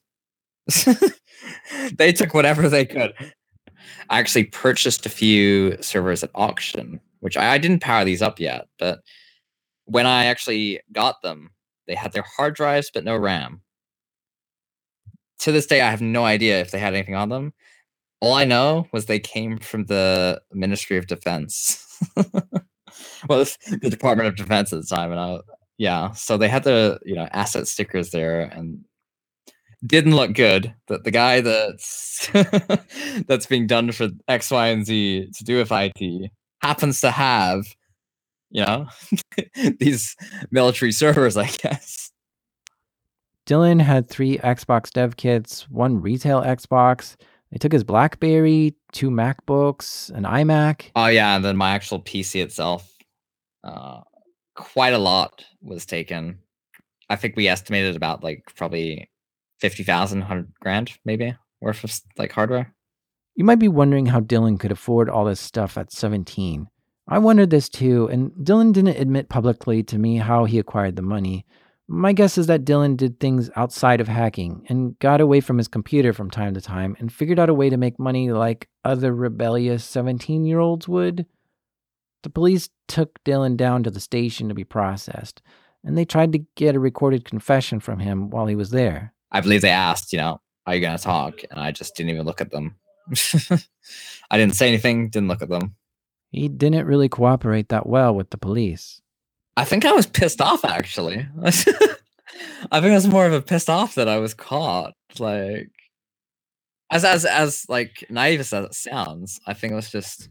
They took whatever they could. I actually purchased a few servers at auction, which I, I didn't power these up yet, but when I actually got them, they had their hard drives, but no RAM. To this day, I have no idea if they had anything on them. All I know was they came from the Ministry of Defense. Well, it's the Department of Defense at the time, and I, yeah. So they had the you know asset stickers there, and didn't look good. That the guy that's that's being done for X, Y, and Z to do with I T happens to have, you know, these military servers, I guess. Dylan had three Xbox dev kits, one retail Xbox. They took his BlackBerry, two MacBooks, an iMac. Oh yeah, and then my actual P C itself. Uh, quite a lot was taken. I think we estimated about like probably fifty thousand, one hundred grand maybe worth of like hardware. You might be wondering how Dylan could afford all this stuff at seventeen. I wondered this too, and Dylan didn't admit publicly to me how he acquired the money. My guess is that Dylan did things outside of hacking and got away from his computer from time to time and figured out a way to make money like other rebellious seventeen-year-olds would. The police took Dylan down to the station to be processed, and they tried to get a recorded confession from him while he was there. I believe they asked, you know, are you going to talk? And I just didn't even look at them. I didn't say anything, didn't look at them. He didn't really cooperate that well with the police. I think I was pissed off, actually. I think I was more of a pissed off that I was caught. Like, as as as like naive as that sounds, I think it was just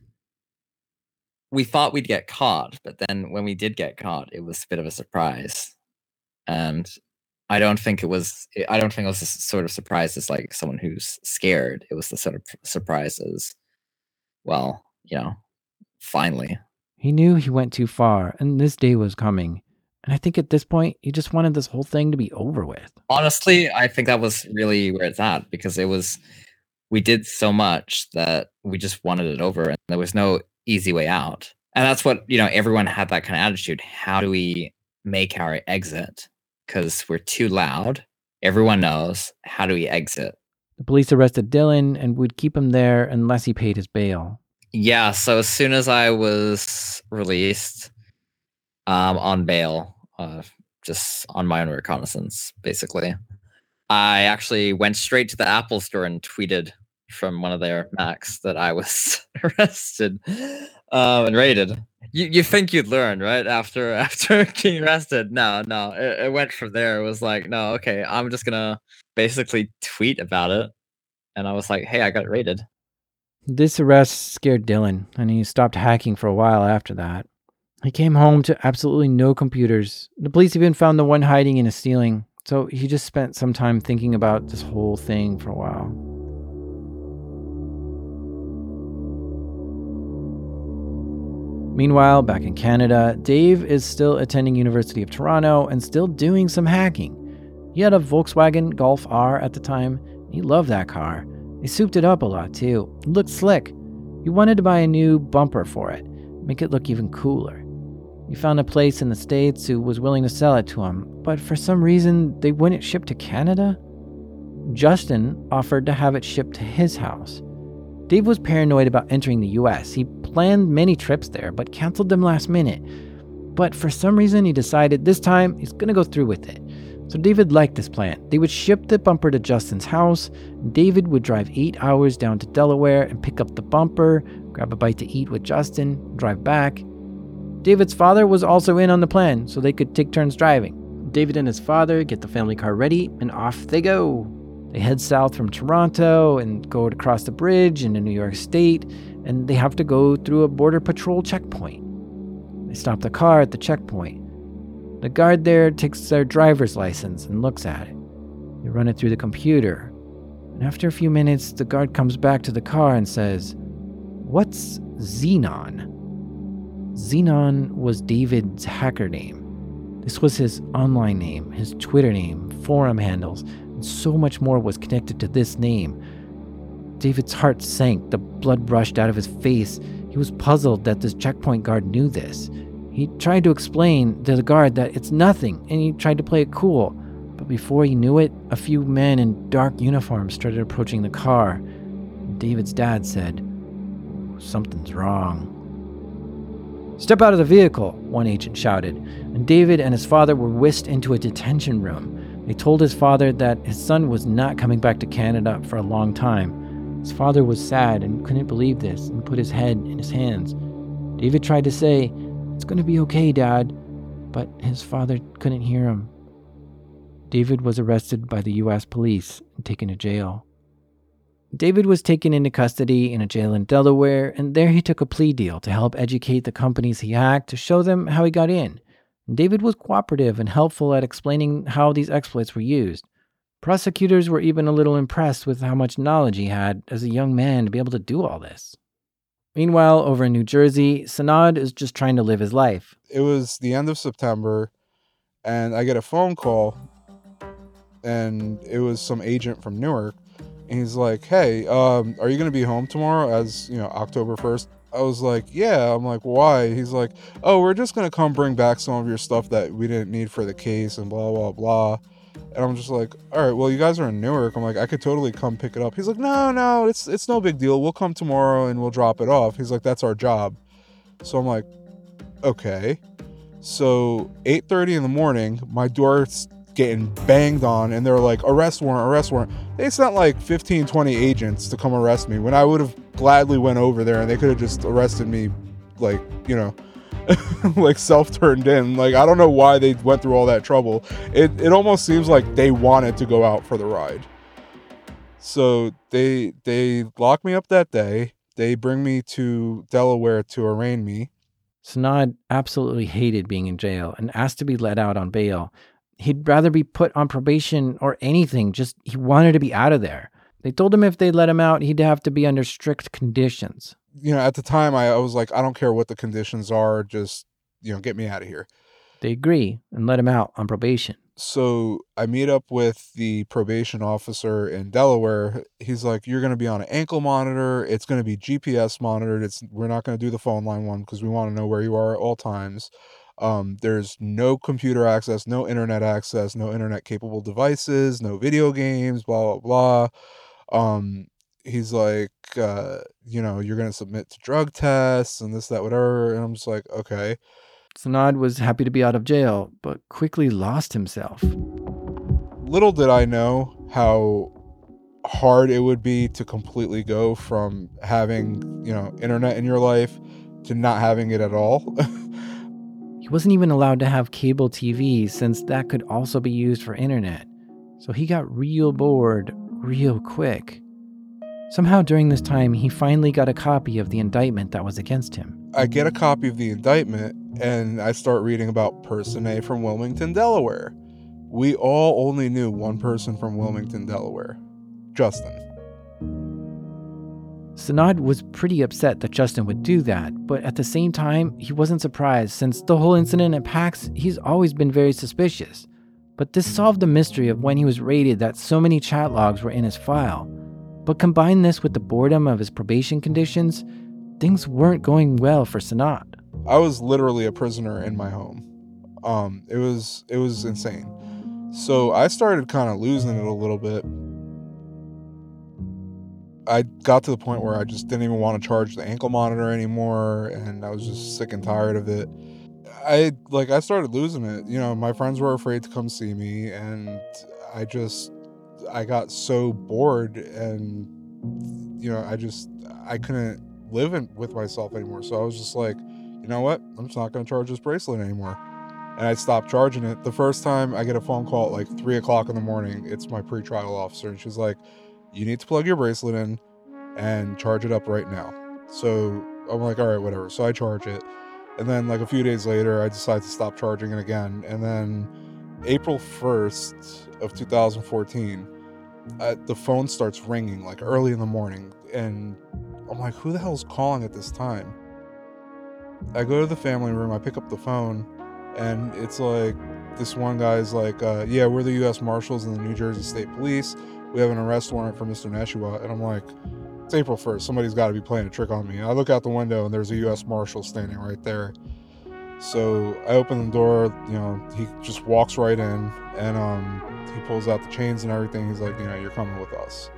we thought we'd get caught, but then when we did get caught, it was a bit of a surprise. And I don't think it was. I don't think it was a sort of surprise as like someone who's scared. It was the sort of surprise as, well, you know, finally. He knew he went too far, and this day was coming. And I think at this point, he just wanted this whole thing to be over with. Honestly, I think that was really where it's at, because it was, we did so much that we just wanted it over, and there was no easy way out. And that's what, you know, everyone had that kind of attitude. How do we make our exit? Because we're too loud. Everyone knows. How do we exit? The police arrested Dylan and would keep him there unless he paid his bail. Yeah, so as soon as I was released um, on bail, uh, just on my own reconnaissance, basically, I actually went straight to the Apple store and tweeted from one of their Macs that I was arrested um, and raided. You you think you'd learn, right? After after getting arrested. No, no. It, it went from there. It was like, no, okay, I'm just gonna basically tweet about it. And I was like, hey, I got raided. This arrest scared Dylan, and he stopped hacking for a while after that. He came home to absolutely no computers. The police even found the one hiding in a ceiling, so he just spent some time thinking about this whole thing for a while. Meanwhile, back in Canada, Dave is still attending University of Toronto and still doing some hacking. He had a Volkswagen Golf R at the time. He loved that car. They souped it up a lot too. It looked slick. He wanted to buy a new bumper for it, make it look even cooler. He found a place in the States who was willing to sell it to him, but for some reason they wouldn't ship to Canada. Justin offered to have it shipped to his house. Dave was paranoid about entering the U S. He planned many trips there, but canceled them last minute. But for some reason, he decided this time he's going to go through with it. So David liked this plan. They would ship the bumper to Justin's house. David would drive eight hours down to Delaware and pick up the bumper, grab a bite to eat with Justin, drive back. David's father was also in on the plan, so they could take turns driving. David and his father get the family car ready, and off they go. They head south from Toronto and go across the bridge into New York State, and they have to go through a border patrol checkpoint. They stop the car at the checkpoint. The guard there takes their driver's license and looks at it. They run it through the computer. And after a few minutes, the guard comes back to the car and says, "What's Xenon?" Xenon was David's hacker name. This was his online name, his Twitter name, forum handles, and so much more was connected to this name. David's heart sank. The blood rushed out of his face. He was puzzled that this checkpoint guard knew this. He tried to explain to the guard that it's nothing, and he tried to play it cool. But before he knew it, a few men in dark uniforms started approaching the car. David's dad said, "Something's wrong." "Step out of the vehicle," one agent shouted, and David and his father were whisked into a detention room. They told his father that his son was not coming back to Canada for a long time. His father was sad and couldn't believe this and put his head in his hands. David tried to say, "It's going to be okay, Dad," but his father couldn't hear him. David was arrested by the U S police and taken to jail. David was taken into custody in a jail in Delaware, and there he took a plea deal to help educate the companies he hacked to show them how he got in. David was cooperative and helpful at explaining how these exploits were used. Prosecutors were even a little impressed with how much knowledge he had as a young man to be able to do all this. Meanwhile, over in New Jersey, Sanad is just trying to live his life. It was the end of September, and I get a phone call, and it was some agent from Newark. And he's like, "Hey, um, are you going to be home tomorrow as, you know, October first? I was like, "Yeah." I'm like, "Why?" He's like, "Oh, we're just going to come bring back some of your stuff that we didn't need for the case and blah, blah, blah." And I'm just like, "All right, well, you guys are in Newark." I'm like, "I could totally come pick it up." He's like, "No, no, it's it's no big deal. We'll come tomorrow and we'll drop it off." He's like, "That's our job." So I'm like, "Okay." So eight thirty in the morning, my door's getting banged on, and they're like, "Arrest warrant, arrest warrant." They sent like fifteen, twenty agents to come arrest me when I would have gladly went over there, and they could have just arrested me, like, you know, like self-turned in. Like, I don't know why they went through all that trouble. It it almost seems like they wanted to go out for the ride. So they they lock me up that day. They bring me to Delaware to arraign me. Sanad absolutely hated being in jail and asked to be let out on bail. He'd rather be put on probation or anything, just he wanted to be out of there. They told him if they let him out, he'd have to be under strict conditions. You know, at the time, I, I was like, I don't care what the conditions are, just, you know, get me out of here. They agree and let him out on probation. So I meet up with the probation officer in Delaware. He's like, "You're going to be on an ankle monitor. It's going to be G P S monitored. It's We're not going to do the phone line one because we want to know where you are at all times. Um, there's no computer access, no internet access, no internet capable devices, no video games, blah, blah, blah." Um, he's like, uh, you know, "You're going to submit to drug tests and this, that, whatever." And I'm just like, okay. Sanad was happy to be out of jail, but quickly lost himself. Little did I know how hard it would be to completely go from having, you know, internet in your life to not having it at all. He wasn't even allowed to have cable T V since that could also be used for internet. So he got real bored real quick. Somehow during this time, he finally got a copy of the indictment that was against him. I get a copy of the indictment and I start reading about Person A from Wilmington, Delaware. We all only knew one person from Wilmington, Delaware. Justin. Sanad was pretty upset that Justin would do that, but at the same time, he wasn't surprised since the whole incident at PAX, he's always been very suspicious. But this solved the mystery of when he was raided that so many chat logs were in his file. But combine this with the boredom of his probation conditions, things weren't going well for Sanad. I was literally a prisoner in my home. Um, it was it was insane. So I started kind of losing it a little bit. I got to the point where I just didn't even want to charge the ankle monitor anymore, and I was just sick and tired of it. I like I started losing it. You know, my friends were afraid to come see me, and I just I got so bored, and you know, I just I couldn't live in, with myself anymore. So I was just like, you know what? I'm just not going to charge this bracelet anymore. And I stopped charging it. The first time I get a phone call at like three o'clock in the morning, it's my pretrial officer, and she's like, "You need to plug your bracelet in and charge it up right now." So I'm like, all right, whatever. So I charge it. And then like a few days later, I decide to stop charging it again. And then April first of two thousand fourteen, uh, the phone starts ringing like early in the morning. And I'm like, who the hell's calling at this time? I go to the family room, I pick up the phone, and it's like, this one guy's like, uh, yeah, we're the U S Marshals and the New Jersey State Police. We have an arrest warrant for Mister Neshua. And I'm like, it's April first. Somebody's got to be playing a trick on me. I look out the window and there's a U S Marshal standing right there. So I open the door, you know, he just walks right in, and um, he pulls out the chains and everything. He's like, you know, you're coming with us.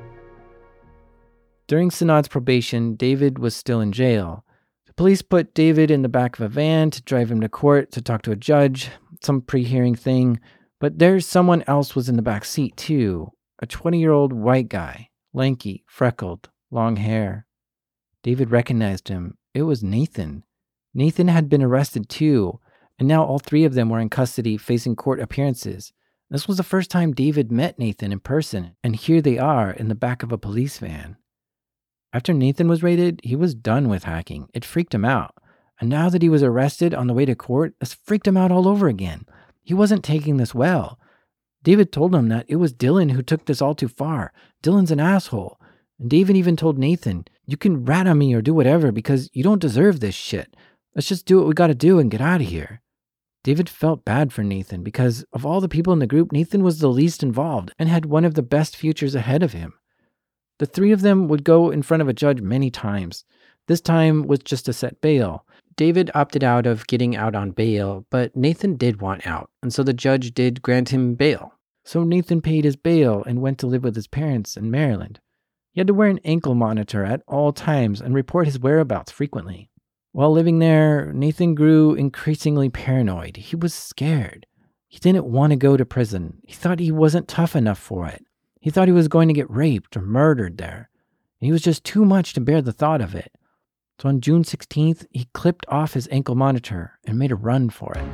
During Sanad's probation, David was still in jail. The police put David in the back of a van to drive him to court to talk to a judge, some pre-hearing thing. But there's someone else was in the back seat too, a twenty-year-old white guy, lanky, freckled, long hair. David recognized him. It was Nathan. Nathan had been arrested too, and now all three of them were in custody facing court appearances. This was the first time David met Nathan in person, and here they are in the back of a police van. After Nathan was raided, he was done with hacking. It freaked him out. And now that he was arrested on the way to court, this freaked him out all over again. He wasn't taking this well. David told him that it was Dylan who took this all too far. Dylan's an asshole. And David even told Nathan, you can rat on me or do whatever because you don't deserve this shit. Let's just do what we gotta do and get out of here. David felt bad for Nathan because of all the people in the group, Nathan was the least involved and had one of the best futures ahead of him. The three of them would go in front of a judge many times. This time was just to set bail. David opted out of getting out on bail, but Nathan did want out, and so the judge did grant him bail. So Nathan paid his bail and went to live with his parents in Maryland. He had to wear an ankle monitor at all times and report his whereabouts frequently. While living there, Nathan grew increasingly paranoid. He was scared. He didn't want to go to prison. He thought he wasn't tough enough for it. He thought he was going to get raped or murdered there. And he was just too much to bear the thought of it. So on June sixteenth, he clipped off his ankle monitor and made a run for it.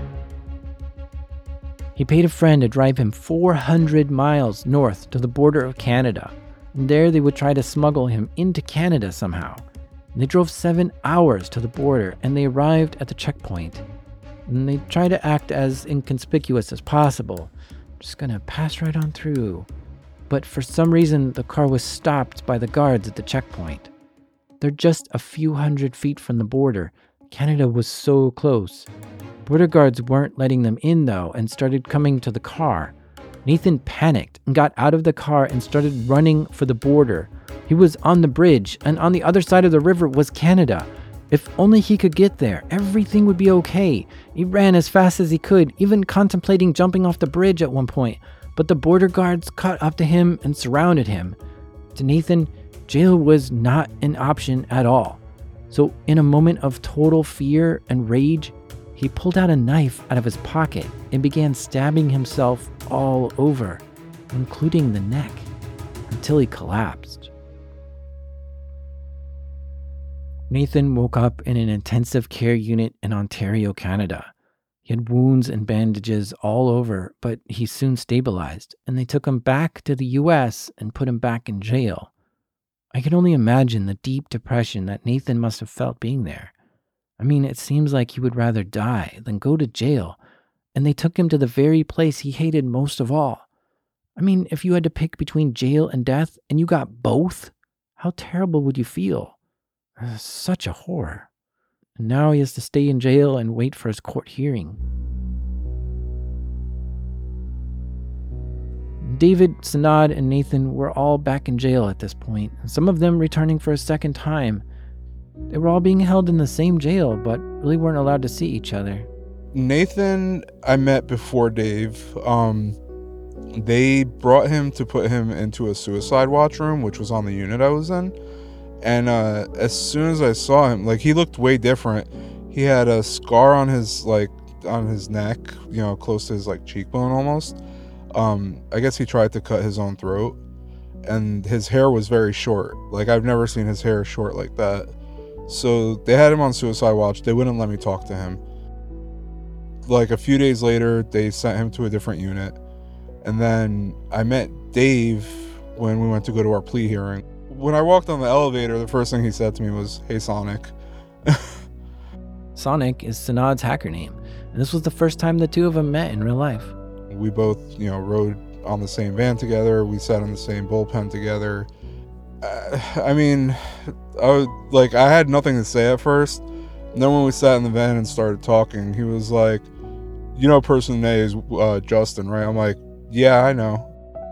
He paid a friend to drive him four hundred miles north to the border of Canada. And there they would try to smuggle him into Canada somehow. And they drove seven hours to the border and they arrived at the checkpoint. And they tried to act as inconspicuous as possible. Just gonna pass right on through. But for some reason, the car was stopped by the guards at the checkpoint. They're just a few hundred feet from the border. Canada was so close. Border guards weren't letting them in though and started coming to the car. Nathan panicked and got out of the car and started running for the border. He was on the bridge, and on the other side of the river was Canada. If only he could get there, everything would be okay. He ran as fast as he could, even contemplating jumping off the bridge at one point. But the border guards caught up to him and surrounded him. To Nathan, jail was not an option at all. So in a moment of total fear and rage, he pulled out a knife out of his pocket and began stabbing himself all over, including the neck, until he collapsed. Nathan woke up in an intensive care unit in Ontario, Canada. He had wounds and bandages all over, but he soon stabilized, and they took him back to the U S and put him back in jail. I can only imagine the deep depression that Nathan must have felt being there. I mean, it seems like he would rather die than go to jail, and they took him to the very place he hated most of all. I mean, if you had to pick between jail and death, and you got both, how terrible would you feel? Uh, such a horror. And now he has to stay in jail and wait for his court hearing. David, Sanad, and Nathan were all back in jail at this point, and some of them returning for a second time. They were all being held in the same jail, but really weren't allowed to see each other. Nathan, I met before Dave. Um, they brought him to put him into a suicide watch room, which was on the unit I was in. And uh, as soon as I saw him, like, he looked way different. He had a scar on his, like, on his neck, you know, close to his, like, cheekbone almost. Um, I guess he tried to cut his own throat. And his hair was very short. Like, I've never seen his hair short like that. So they had him on suicide watch. They wouldn't let me talk to him. Like, a few days later, they sent him to a different unit. And then I met Dave when we went to go to our plea hearing. When I walked on the elevator, the first thing he said to me was, "Hey, Sonic." Sonic is Sanad's hacker name, and this was the first time the two of them met in real life. We both, you know, rode on the same van together. We sat in the same bullpen together. Uh, I mean, I was, like, I had nothing to say at first. And then when we sat in the van and started talking, he was like, "You know, person A is uh, Justin, right?" I'm like, "Yeah, I know."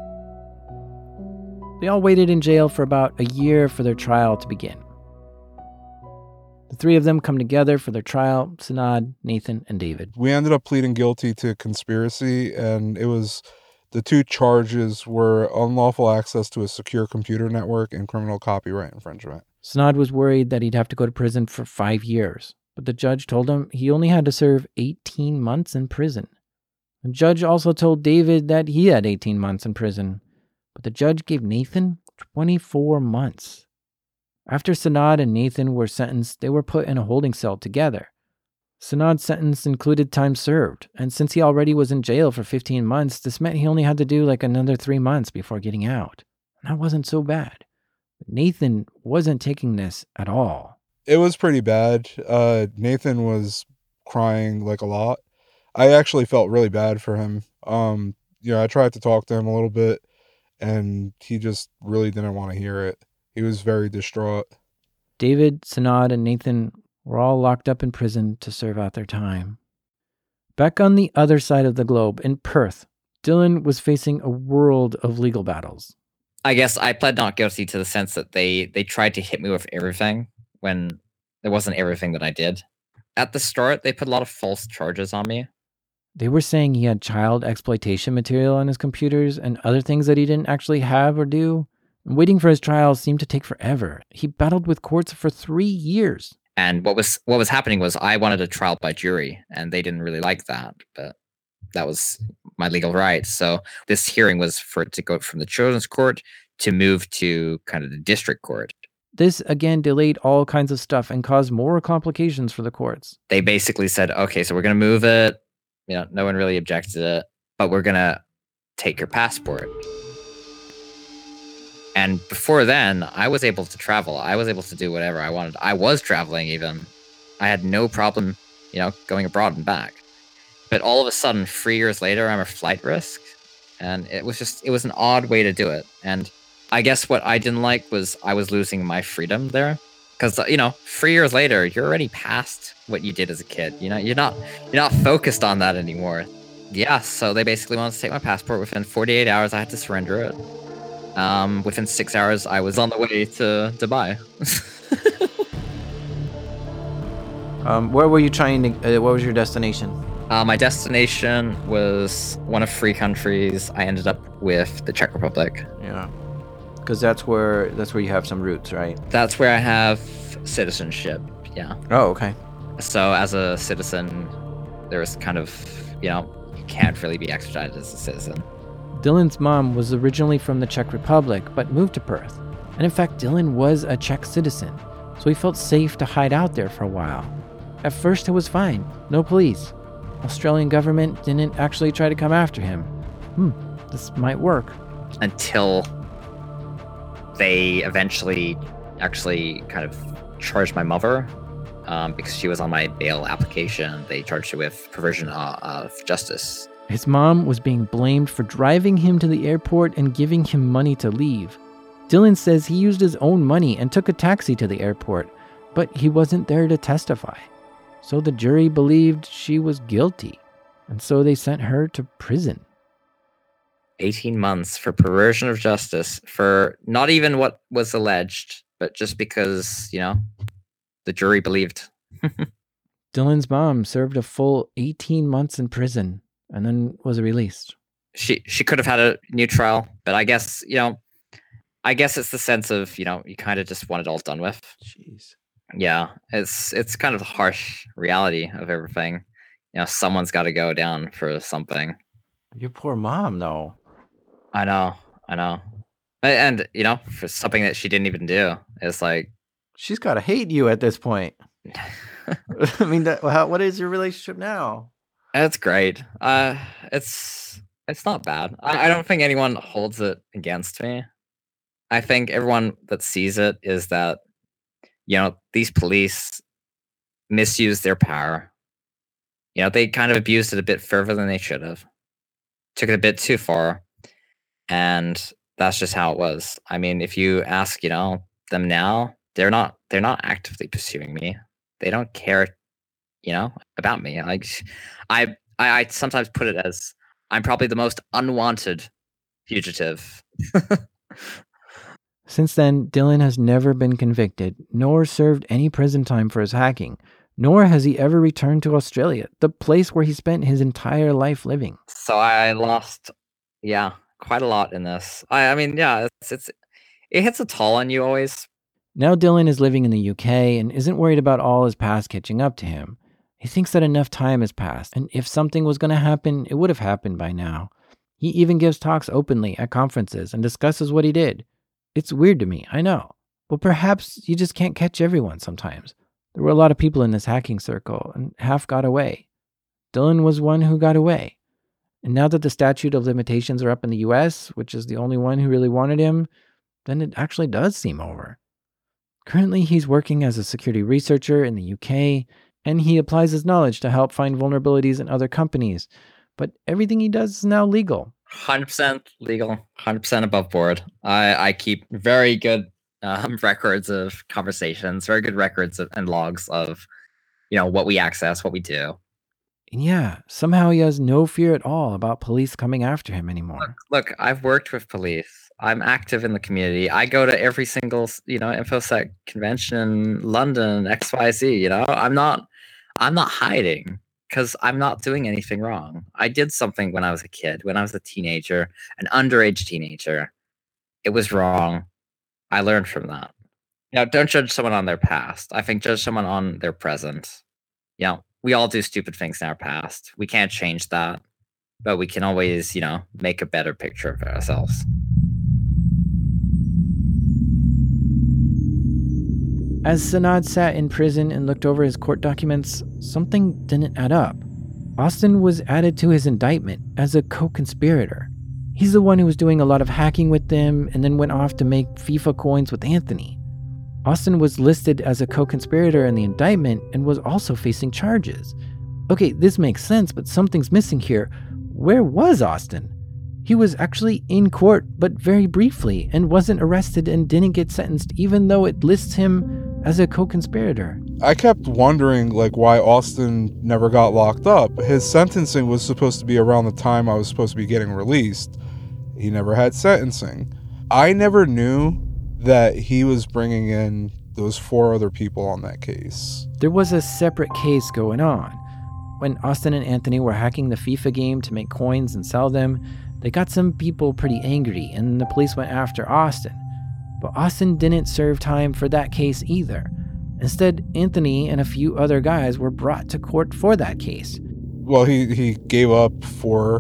They all waited in jail for about a year for their trial to begin. The three of them come together for their trial, Sanad, Nathan, and David. We ended up pleading guilty to conspiracy, and it was, the two charges were unlawful access to a secure computer network and criminal copyright infringement. Sanad was worried that he'd have to go to prison for five years, but the judge told him he only had to serve eighteen months in prison. The judge also told David that he had eighteen months in prison. But the judge gave Nathan twenty-four months. After Sanad and Nathan were sentenced, they were put in a holding cell together. Sanad's sentence included time served, and since he already was in jail for fifteen months, this meant he only had to do like another three months before getting out. And that wasn't so bad. But Nathan wasn't taking this at all. It was pretty bad. Uh, Nathan was crying like a lot. I actually felt really bad for him. Um, you know, I tried to talk to him a little bit, and he just really didn't want to hear it. He was very distraught. David, Sanad, and Nathan were all locked up in prison to serve out their time. Back on the other side of the globe, in Perth, Dylan was facing a world of legal battles. I guess I pled not guilty to the sense that they, they tried to hit me with everything when there wasn't everything that I did. At the start, they put a lot of false charges on me. They were saying he had child exploitation material on his computers and other things that he didn't actually have or do. And waiting for his trial seemed to take forever. He battled with courts for three years. And what was what was happening was I wanted a trial by jury, and they didn't really like that, but that was my legal right. So this hearing was for it to go from the children's court to move to kind of the district court. This, again, delayed all kinds of stuff and caused more complications for the courts. They basically said, okay, so we're going to move it. You know, no one really objected it, but we're going to take your passport. And before then, I was able to travel. I was able to do whatever I wanted. I was traveling even. I had no problem, you know, going abroad and back. But all of a sudden, three years later, I'm a flight risk. And it was just, it was an odd way to do it. And I guess what I didn't like was I was losing my freedom there. Because, you know, three years later, you're already past what you did as a kid. You know, you're not, you're not focused on that anymore. Yeah, so they basically wanted to take my passport. Within forty-eight hours, I had to surrender it. Um, within six hours, I was on the way to Dubai. um, where were you trying to, uh, what was your destination? Uh, my destination was one of three countries. I ended up with the Czech Republic. Yeah. Because that's where, that's where you have some roots, right? That's where I have citizenship, yeah. Oh, okay. So as a citizen, there was kind of, you know, you can't really be extradited as a citizen. Dylan's mom was originally from the Czech Republic, but moved to Perth. And in fact, Dylan was a Czech citizen, so he felt safe to hide out there for a while. At first, it was fine. No police. Australian government didn't actually try to come after him. Hmm, this might work. Until they eventually actually kind of charged my mother um, because she was on my bail application. They charged her with perversion of, of justice. His mom was being blamed for driving him to the airport and giving him money to leave. Dylan says he used his own money and took a taxi to the airport, but he wasn't there to testify. So the jury believed she was guilty, and so they sent her to prison. eighteen months for perversion of justice for not even what was alleged, but just because, you know, the jury believed. Dylan's mom served a full eighteen months in prison and then was released. She she could have had a new trial, but I guess, you know, I guess it's the sense of, you know, you kind of just want it all done with. Jeez. Yeah, it's it's kind of the harsh reality of everything. You know, someone's got to go down for something. Your poor mom, though. I know, I know. And, and, you know, for something that she didn't even do. It's like... She's got to hate you at this point. I mean, that, how, what is your relationship now? It's great. Uh, it's it's not bad. I, I don't think anyone holds it against me. I think everyone that sees it is that, you know, these police misuse their power. You know, they kind of abused it a bit further than they should have. Took it a bit too far. And that's just how it was. I mean, if you ask, you know, them now, they're not they're not actively pursuing me. They don't care, you know, about me. Like I I, I sometimes put it as I'm probably the most unwanted fugitive. Since then, Dylan has never been convicted, nor served any prison time for his hacking, nor has he ever returned to Australia, the place where he spent his entire life living. So I lost, yeah, quite a lot in this. I, I mean, yeah, it's, it's it hits a toll on you always. Now Dylan is living in the U K and isn't worried about all his past catching up to him. He thinks that enough time has passed, and if something was going to happen, it would have happened by now. He even gives talks openly at conferences and discusses what he did. It's weird to me, I know. But perhaps you just can't catch everyone sometimes. There were a lot of people in this hacking circle, and half got away. Dylan was one who got away. And now that the statute of limitations are up in the U S, which is the only one who really wanted him, then it actually does seem over. Currently, he's working as a security researcher in the U K, and he applies his knowledge to help find vulnerabilities in other companies. But everything he does is now legal. one hundred percent legal, one hundred percent above board. I, I keep very good um, records of conversations, very good records of, and logs of, you know, what we access, what we do. And yeah, somehow he has no fear at all about police coming after him anymore. Look, look, I've worked with police. I'm active in the community. I go to every single, you know, InfoSec convention in London, X Y Z, you know. I'm not I'm not hiding because I'm not doing anything wrong. I did something when I was a kid, when I was a teenager, an underage teenager. It was wrong. I learned from that. You know, don't judge someone on their past. I think judge someone on their present. You know, we all do stupid things in our past. We can't change that, but we can always, you know, make a better picture of ourselves. As Sanad sat in prison and looked over his court documents, something didn't add up. Austin was added to his indictment as a co-conspirator. He's the one who was doing a lot of hacking with them and then went off to make FIFA coins with Anthony. Austin was listed as a co-conspirator in the indictment and was also facing charges. Okay, this makes sense, but something's missing here. Where was Austin? He was actually in court, but very briefly, and wasn't arrested and didn't get sentenced, even though it lists him as a co-conspirator. I kept wondering, like, why Austin never got locked up. His sentencing was supposed to be around the time I was supposed to be getting released. He never had sentencing. I never knew that he was bringing in those four other people on that case. There was a separate case going on. When Austin and Anthony were hacking the FIFA game to make coins and sell them, they got some people pretty angry, and the police went after Austin. But Austin didn't serve time for that case either. Instead, Anthony and a few other guys were brought to court for that case. Well, he, he gave up four,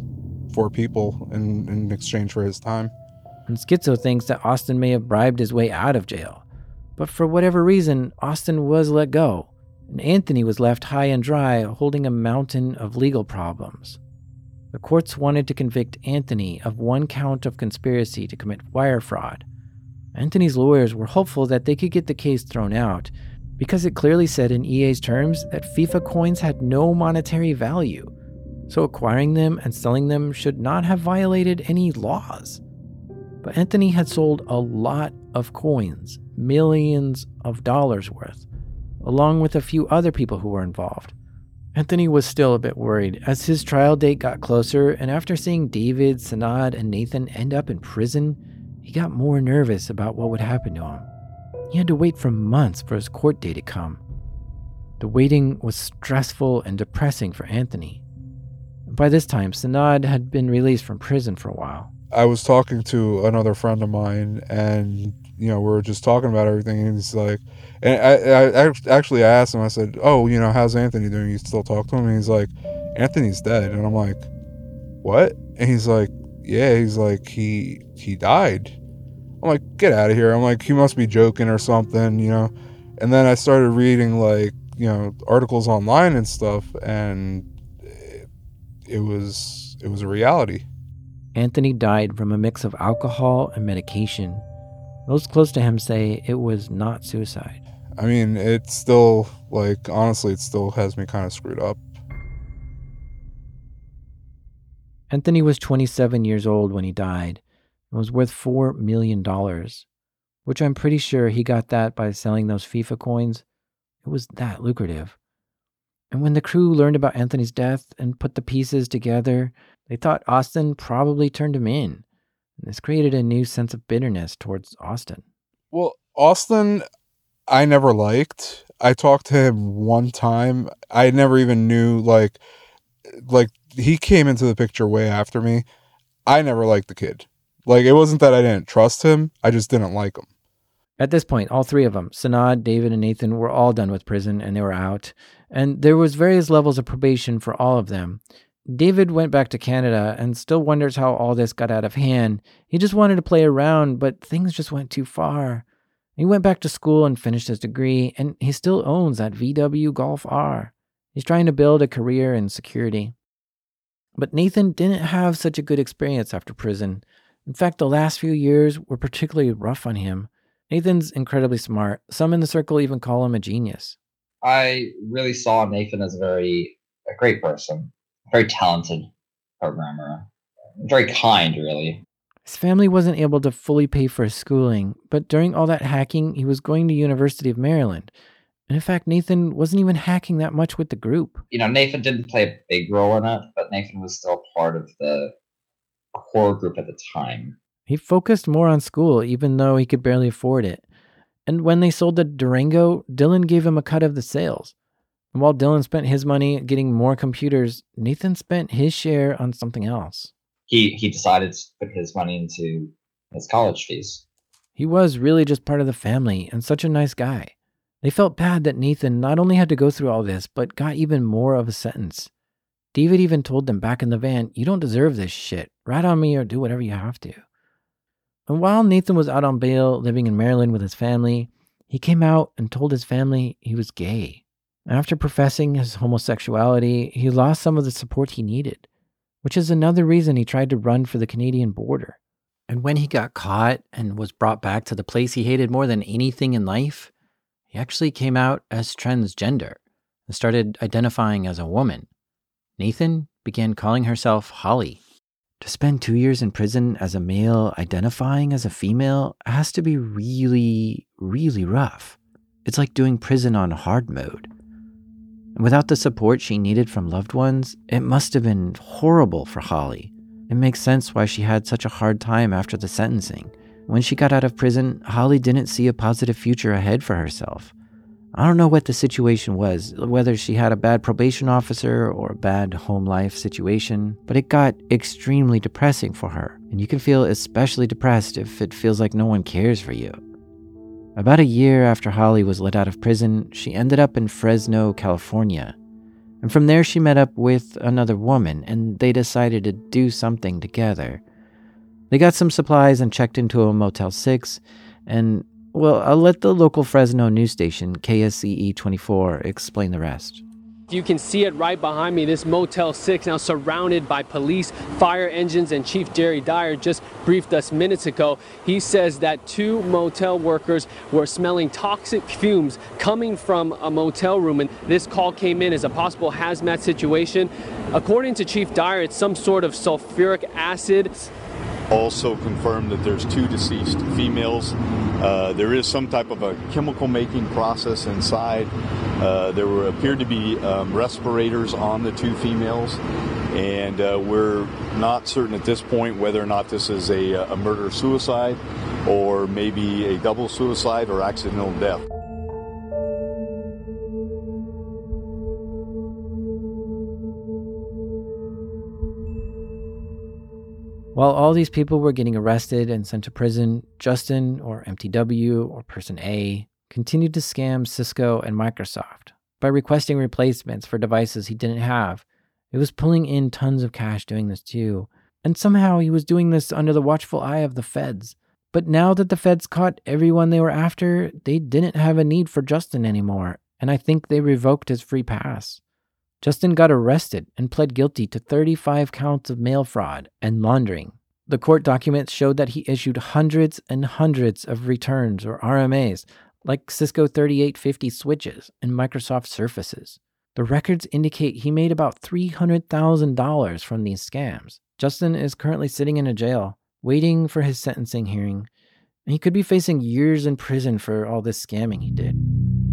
four people in, in exchange for his time. And Schizo thinks that Austin may have bribed his way out of jail. But for whatever reason, Austin was let go, and Anthony was left high and dry, holding a mountain of legal problems. The courts wanted to convict Anthony of one count of conspiracy to commit wire fraud. Anthony's lawyers were hopeful that they could get the case thrown out, because it clearly said in E A's terms that FIFA coins had no monetary value, so acquiring them and selling them should not have violated any laws. But Anthony had sold a lot of coins, millions of dollars worth, along with a few other people who were involved. Anthony was still a bit worried as his trial date got closer, and after seeing David, Sanad, and Nathan end up in prison, he got more nervous about what would happen to him. He had to wait for months for his court date to come. The waiting was stressful and depressing for Anthony. By this time, Sanad had been released from prison for a while. I was talking to another friend of mine, and you know, we were just talking about everything, and he's like, and I, I actually I asked him, I said, oh, you know, how's Anthony doing? You still talk to him? And he's like, Anthony's dead. And I'm like, what? And he's like, yeah, he's like, he he died. I'm like, get out of here. I'm like, he must be joking or something, you know. And then I started reading, like, you know, articles online and stuff, and it, it was it was a reality. Anthony died from a mix of alcohol and medication. Those close to him say it was not suicide. I mean, it's still, like, honestly, it still has me kind of screwed up. Anthony was twenty-seven years old when he died and was worth four million dollars, which I'm pretty sure he got that by selling those FIFA coins. It was that lucrative. And when the crew learned about Anthony's death and put the pieces together, they thought Austin probably turned him in. And this created a new sense of bitterness towards Austin. Well, Austin, I never liked. I talked to him one time. I never even knew, like, like he came into the picture way after me. I never liked the kid. Like, it wasn't that I didn't trust him. I just didn't like him. At this point, all three of them, Sanad, David, and Nathan, were all done with prison and they were out. And there was various levels of probation for all of them. David went back to Canada and still wonders how all this got out of hand. He just wanted to play around, but things just went too far. He went back to school and finished his degree, and he still owns that V W Golf R. He's trying to build a career in security. But Nathan didn't have such a good experience after prison. In fact, the last few years were particularly rough on him. Nathan's incredibly smart. Some in the circle even call him a genius. I really saw Nathan as a very a great person, very talented programmer, very kind, really. His family wasn't able to fully pay for his schooling, but during all that hacking, he was going to University of Maryland. And in fact, Nathan wasn't even hacking that much with the group. You know, Nathan didn't play a big role in it, but Nathan was still part of the core group at the time. He focused more on school, even though he could barely afford it. And when they sold the Durango, Dylan gave him a cut of the sales. And while Dylan spent his money getting more computers, Nathan spent his share on something else. He he decided to put his money into his college fees. He was really just part of the family and such a nice guy. They felt bad that Nathan not only had to go through all this, but got even more of a sentence. David even told them back in the van, "You don't deserve this shit. Rat on me or do whatever you have to." And while Nathan was out on bail, living in Maryland with his family, he came out and told his family he was gay. After professing his homosexuality, he lost some of the support he needed, which is another reason he tried to run for the Canadian border. And when he got caught and was brought back to the place he hated more than anything in life, he actually came out as transgender and started identifying as a woman. Nathan began calling herself Holly. To spend two years in prison as a male identifying as a female has to be really, really rough. It's like doing prison on hard mode. And without the support she needed from loved ones, it must have been horrible for Holly. It makes sense why she had such a hard time after the sentencing. When she got out of prison, Holly didn't see a positive future ahead for herself. I don't know what the situation was, whether she had a bad probation officer or a bad home life situation, but it got extremely depressing for her. And you can feel especially depressed if it feels like no one cares for you. About a year after Holly was let out of prison, she ended up in Fresno, California. And from there she met up with another woman, and they decided to do something together. They got some supplies and checked into a Motel six, and, well, I'll let the local Fresno news station, K S C E twenty-four, explain the rest. You can see it right behind me, this Motel six, now surrounded by police, fire engines, and Chief Jerry Dyer just briefed us minutes ago. He says that two motel workers were smelling toxic fumes coming from a motel room, and this call came in as a possible hazmat situation. According to Chief Dyer, it's some sort of sulfuric acid. Also confirmed that there's two deceased females. Uh, there is some type of a chemical making process inside. Uh, there were appeared to be um, respirators on the two females, and uh, we're not certain at this point whether or not this is a, a murder-suicide or maybe a double suicide or accidental death. While all these people were getting arrested and sent to prison, Justin, or M T W, or Person A, continued to scam Cisco and Microsoft by requesting replacements for devices he didn't have. It was pulling in tons of cash doing this too, and somehow he was doing this under the watchful eye of the feds. But now that the feds caught everyone they were after, they didn't have a need for Justin anymore, and I think they revoked his free pass. Justin got arrested and pled guilty to thirty-five counts of mail fraud and laundering. The court documents showed that he issued hundreds and hundreds of returns or R M As, like Cisco thirty-eight fifty switches and Microsoft Surfaces. The records indicate he made about three hundred thousand dollars from these scams. Justin is currently sitting in a jail, waiting for his sentencing hearing, and he could be facing years in prison for all this scamming he did.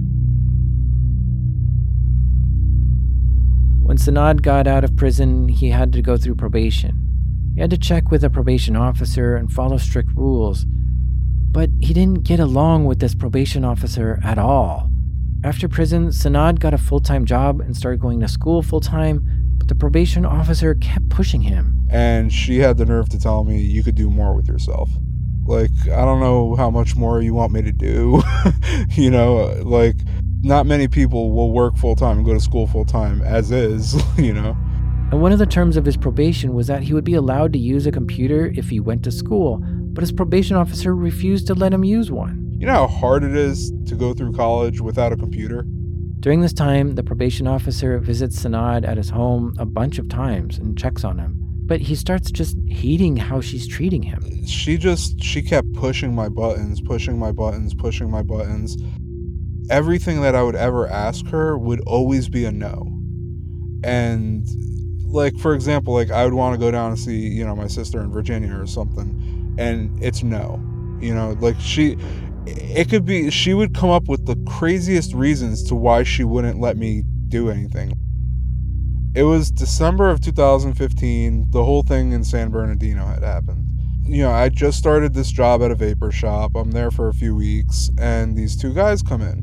When Sanad got out of prison, he had to go through probation. He had to check with a probation officer and follow strict rules. But he didn't get along with this probation officer at all. After prison, Sanad got a full-time job and started going to school full-time, but the probation officer kept pushing him. And she had the nerve to tell me, you could do more with yourself. Like, I don't know how much more you want me to do. You know, like, not many people will work full-time and go to school full-time as is, you know. And one of the terms of his probation was that he would be allowed to use a computer if he went to school, but his probation officer refused to let him use one. You know how hard it is to go through college without a computer? During this time, the probation officer visits Sanad at his home a bunch of times and checks on him. But he starts just hating how she's treating him. She just, she kept pushing my buttons, pushing my buttons, pushing my buttons. Everything that I would ever ask her would always be a no. And like, for example, like I would want to go down and see, you know, my sister in Virginia or something, and it's no. You know, like she, it could be, she would come up with the craziest reasons to why she wouldn't let me do anything. It was December of two thousand fifteen. The whole thing in San Bernardino had happened. You know, I just started this job at a vapor shop. I'm there for a few weeks, and these two guys come in.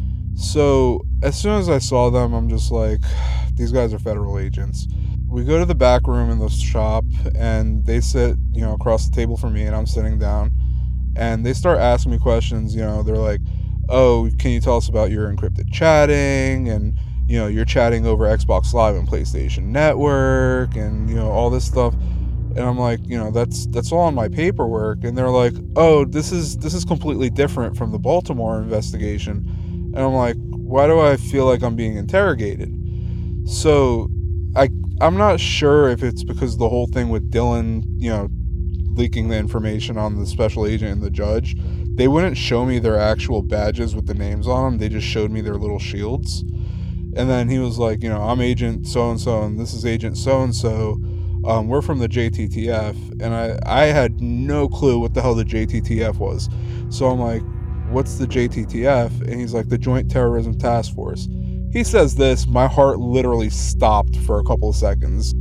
So as soon as I saw them, I'm just like, these guys are federal agents. We go to the back room in the shop, and they sit, you know, across the table from me, and I'm sitting down. And they start asking me questions. You know, they're like, oh, can you tell us about your encrypted chatting? And, you know, you're chatting over Xbox Live and PlayStation Network and, you know, all this stuff. And I'm like, you know, that's that's all on my paperwork. And they're like, oh, this is this is completely different from the Baltimore investigation. And I'm like, why do I feel like I'm being interrogated? So I, I'm not sure if it's because the whole thing with Dylan, you know, leaking the information on the special agent and the judge, they wouldn't show me their actual badges with the names on them. They just showed me their little shields. And then he was like, you know, I'm agent so-and-so, and this is agent so-and-so. Um, we're from the J T T F. And I, I had no clue what the hell the J T T F was. So I'm like, what's the J T T F? And he's like, the Joint Terrorism Task Force. He says this, my heart literally stopped for a couple of seconds.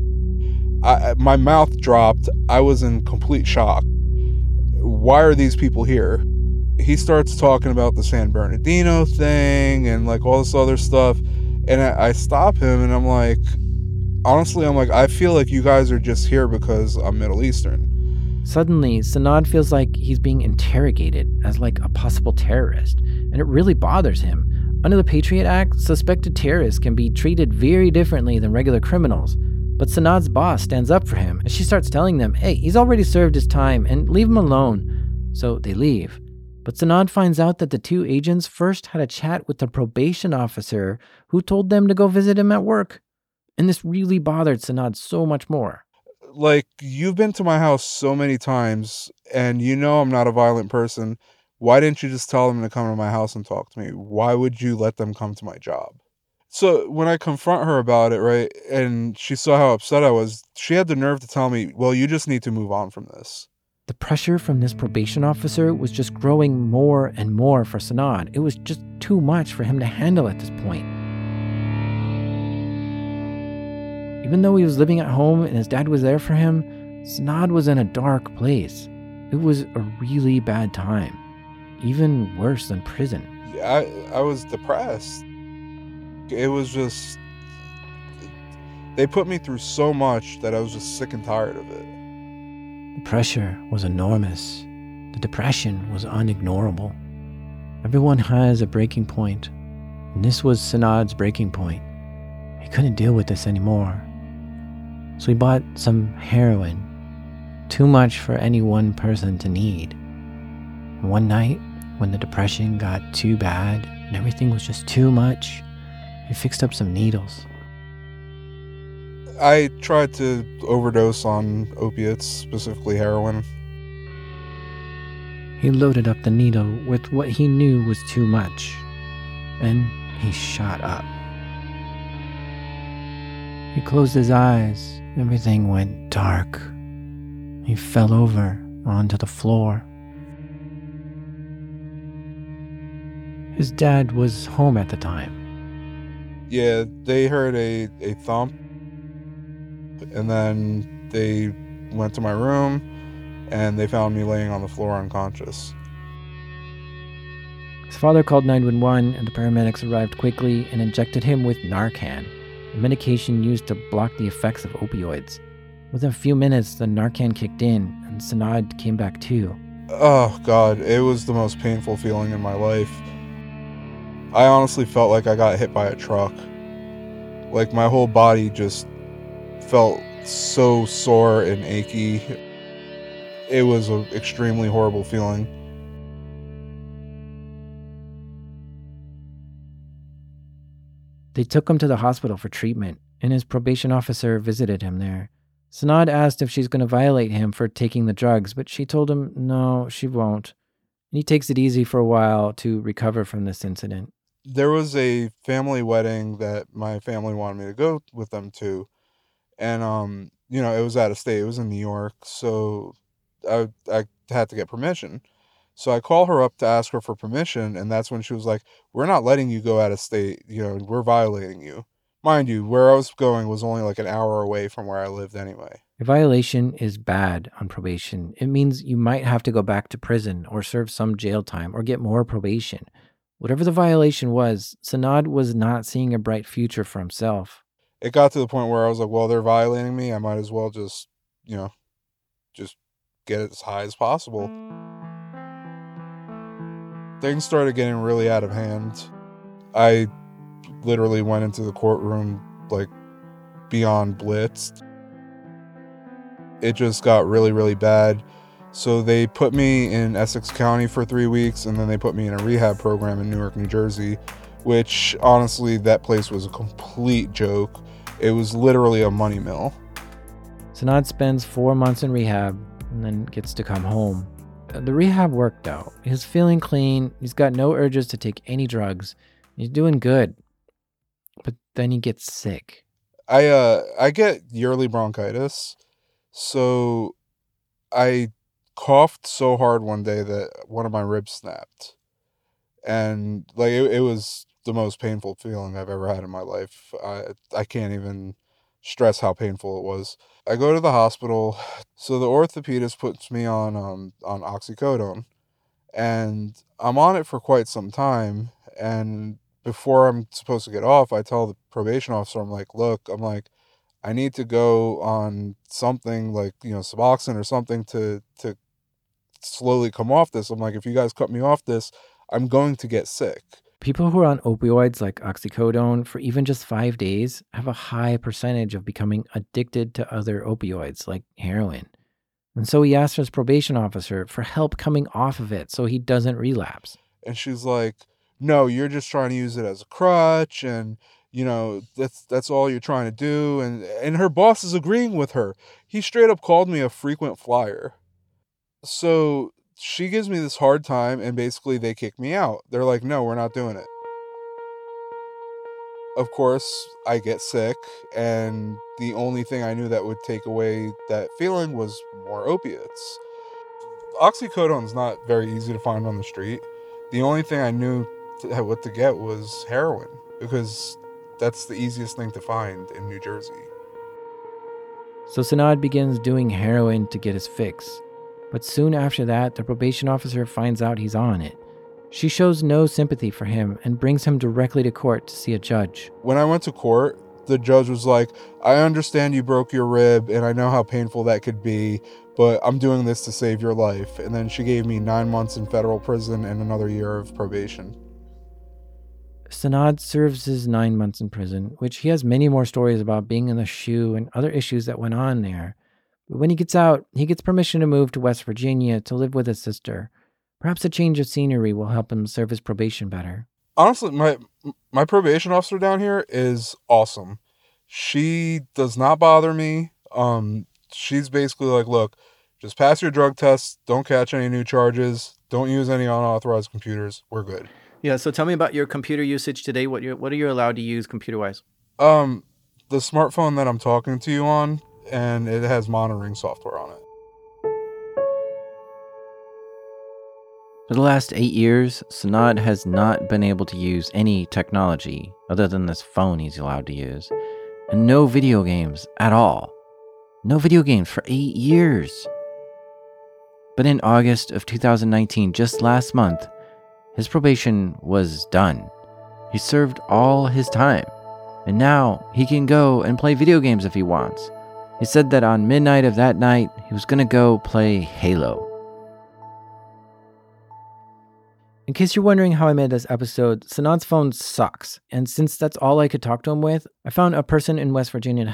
I, my mouth dropped. I was in complete shock. Why are these people here? He starts talking about the San Bernardino thing and like all this other stuff. And I, I stop him and I'm like, honestly, I'm like, I feel like you guys are just here because I'm Middle Eastern. Suddenly, Sanad feels like he's being interrogated as like a possible terrorist, and it really bothers him. Under the Patriot Act, suspected terrorists can be treated very differently than regular criminals. But Sanad's boss stands up for him, and she starts telling them, hey, he's already served his time, and leave him alone. So they leave. But Sanad finds out that the two agents first had a chat with the probation officer who told them to go visit him at work. And this really bothered Sanad so much more. Like, you've been to my house so many times, and you know I'm not a violent person. Why didn't you just tell them to come to my house and talk to me? Why would you let them come to my job? So when I confront her about it, right, and she saw how upset I was, she had the nerve to tell me, well, you just need to move on from this. The pressure from this probation officer was just growing more and more for Sanad. It was just too much for him to handle at this point. Even though he was living at home and his dad was there for him, Sanad was in a dark place. It was a really bad time. Even worse than prison. Yeah, I, I was depressed. It was just... They put me through so much that I was just sick and tired of it. The pressure was enormous. The depression was unignorable. Everyone has a breaking point, and this was Sanad's breaking point. He couldn't deal with this anymore. So he bought some heroin. Too much for any one person to need. One night, when the depression got too bad and everything was just too much, he fixed up some needles. I tried to overdose on opiates, specifically heroin. He loaded up the needle with what he knew was too much. Then he shot up. He closed his eyes. Everything went dark. He fell over onto the floor. His dad was home at the time. Yeah, they heard a, a thump, and then they went to my room, and they found me laying on the floor unconscious. His father called nine one one, and the paramedics arrived quickly and injected him with Narcan, a medication used to block the effects of opioids. Within a few minutes, the Narcan kicked in, and Sanad came back too. Oh, God, it was the most painful feeling in my life. I honestly felt like I got hit by a truck. Like, my whole body just felt so sore and achy. It was an extremely horrible feeling. They took him to the hospital for treatment, and his probation officer visited him there. Sanad asked if she's going to violate him for taking the drugs, but she told him no, she won't. And he takes it easy for a while to recover from this incident. There was a family wedding that my family wanted me to go with them to. And, um, you know, it was out of state. It was in New York. So I, I had to get permission. So I call her up to ask her for permission. And that's when she was like, we're not letting you go out of state. You know, we're violating you. Mind you, where I was going was only like an hour away from where I lived anyway. A violation is bad on probation. It means you might have to go back to prison or serve some jail time or get more probation. Whatever the violation was, Sanad was not seeing a bright future for himself. It got to the point where I was like, well, they're violating me. I might as well just, you know, just get as high as possible. Things started getting really out of hand. I literally went into the courtroom like beyond blitzed. It just got really, really bad. So they put me in Essex County for three weeks and then they put me in a rehab program in Newark, New Jersey, which honestly, that place was a complete joke. It was literally a money mill. Sanad spends four months in rehab and then gets to come home. The rehab worked out. He's feeling clean. He's got no urges to take any drugs. He's doing good. But then he gets sick. I uh I get yearly bronchitis. So I coughed so hard one day that one of my ribs snapped. And like it, it was the most painful feeling I've ever had in my life. I I can't even stress how painful it was. I go to the hospital. So the orthopedist puts me on um on oxycodone. And I'm on it for quite some time. And before I'm supposed to get off, I tell the probation officer, I'm like, look, I'm like, I need to go on something like, you know, Suboxone or something to, to slowly come off this. I'm like, if you guys cut me off this, I'm going to get sick. People who are on opioids like oxycodone for even just five days have a high percentage of becoming addicted to other opioids like heroin. And so he asked his probation officer for help coming off of it so he doesn't relapse. And she's like, no, you're just trying to use it as a crutch and, you know, that's that's all you're trying to do. And, and her boss is agreeing with her. He straight up called me a frequent flyer. So she gives me this hard time and basically they kick me out. They're like, no, we're not doing it. Of course, I get sick, and the only thing I knew that would take away that feeling was more opiates. Oxycodone's not very easy to find on the street. The only thing I knew to, what to get was heroin, because that's the easiest thing to find in New Jersey. So Sanad begins doing heroin to get his fix. But soon after that, the probation officer finds out he's on it. She shows no sympathy for him and brings him directly to court to see a judge. When I went to court, the judge was like, I understand you broke your rib and I know how painful that could be, but I'm doing this to save your life. And then she gave me nine months in federal prison and another year of probation. Sanad serves his nine months in prison, which he has many more stories about being in the shoe and other issues that went on there. But when he gets out, he gets permission to move to West Virginia to live with his sister. Perhaps a change of scenery will help him serve his probation better. Honestly, my my probation officer down here is awesome. She does not bother me. Um, she's basically like, look, just pass your drug tests. Don't catch any new charges. Don't use any unauthorized computers. We're good. Yeah, so tell me about your computer usage today. What you what are you allowed to use computer-wise? Um, the smartphone that I'm talking to you on, and it has monitoring software on it. For the last eight years, Sanad has not been able to use any technology other than this phone he's allowed to use, and no video games at all. No video games for eight years. But in August of two thousand nineteen, just last month, his probation was done. He served all his time, and now he can go and play video games if he wants. He said that on midnight of that night, he was going to go play Halo. In case you're wondering how I made this episode, Sanad's phone sucks, and since that's all I could talk to him with, I found a person in West Virginia to help.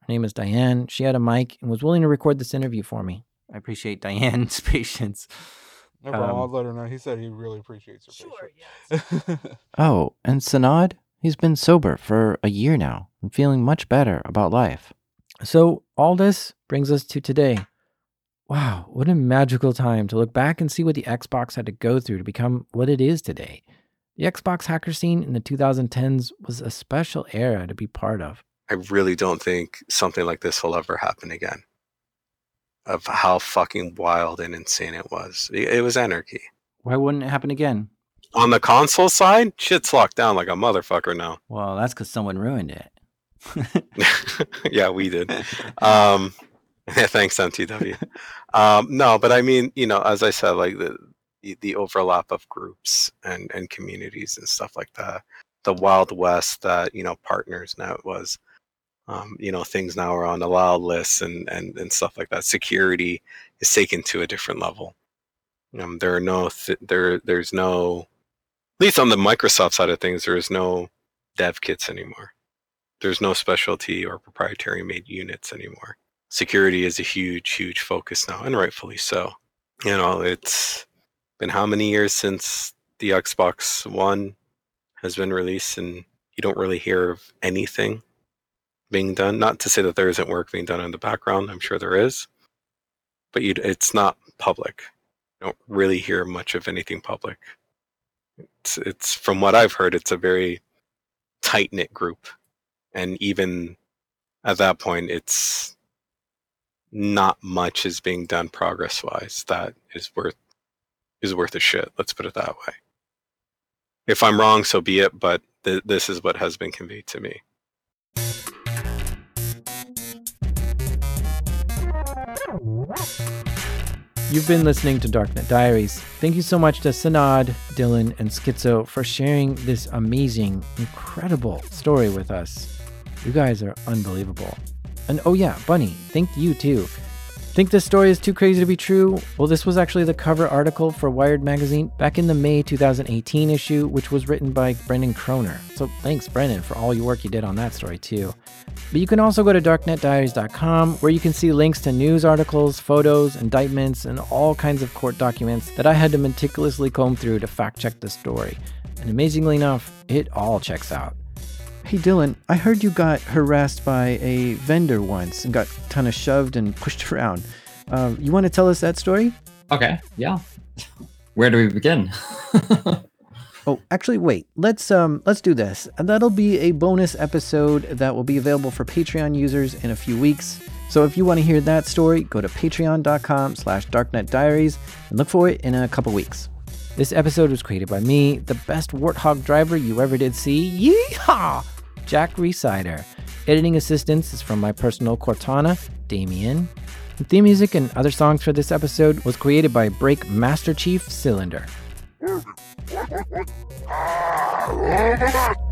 Her name is Diane. She had a mic and was willing to record this interview for me. I appreciate Diane's patience. No problem. Um, I'll let her know. He said he really appreciates her Sure, patience. yes. Oh, and Sanad? He's been sober for a year now and feeling much better about life. So all this brings us to today. Wow, what a magical time to look back and see what the Xbox had to go through to become what it is today. The Xbox hacker scene in the twenty tens was a special era to be part of. I really don't think something like this will ever happen again. Of how fucking wild and insane it was. It it was anarchy. Why wouldn't it happen again? On the console side, shit's locked down like a motherfucker now. Well, that's because someone ruined it. Yeah, we did. Um, thanks, M T W. Um, no, but I mean, you know, as I said, like the the overlap of groups and, and communities and stuff like that. The Wild West that, you know, Partners now was. Um, you know, things now are on allowed lists and, and, and stuff like that. Security is taken to a different level. Um, there are no, th- there, there's no, at least on the Microsoft side of things, there is no dev kits anymore. There's no specialty or proprietary made units anymore. Security is a huge, huge focus now, and rightfully so. You know, it's been how many years since the Xbox One has been released, and you don't really hear of anything being done. Not to say that there isn't work being done in the background. I'm sure there is, but you, it's not public. You don't really hear much of anything public. It's, it's from what I've heard, it's a very tight-knit group, and even at that point, it's not much is being done progress-wise that is worth is worth a shit. Let's put it that way. If I'm wrong, so be it. But th- this is what has been conveyed to me. You've been listening to Darknet Diaries. Thank you so much to Sanad, Dylan, and Schizo for sharing this amazing, incredible story with us. You guys are unbelievable. And oh yeah, Bunny, thank you too. Think this story is too crazy to be true? Well, this was actually the cover article for Wired magazine back in the May twenty eighteen issue, which was written by Brendan Kroner. So thanks, Brendan, for all your work you did on that story too. But you can also go to darknet diaries dot com, where you can see links to news articles, photos, indictments, and all kinds of court documents that I had to meticulously comb through to fact check the story. And amazingly enough, it all checks out. Hey Dylan, I heard you got harassed by a vendor once and got kind of shoved and pushed around. Uh, you want to tell us that story? Okay, yeah. Where do we begin? Oh, actually, wait. Let's um, let's do this. And that'll be a bonus episode that will be available for Patreon users in a few weeks. So if you want to hear that story, go to patreon dot com slash darknet diaries and look for it in a couple weeks. This episode was created by me, the best warthog driver you ever did see. Yeehaw! Jack Resider. Editing assistance is from my personal Cortana, Damien. The theme music and other songs for this episode was created by Break Master Chief Cylinder.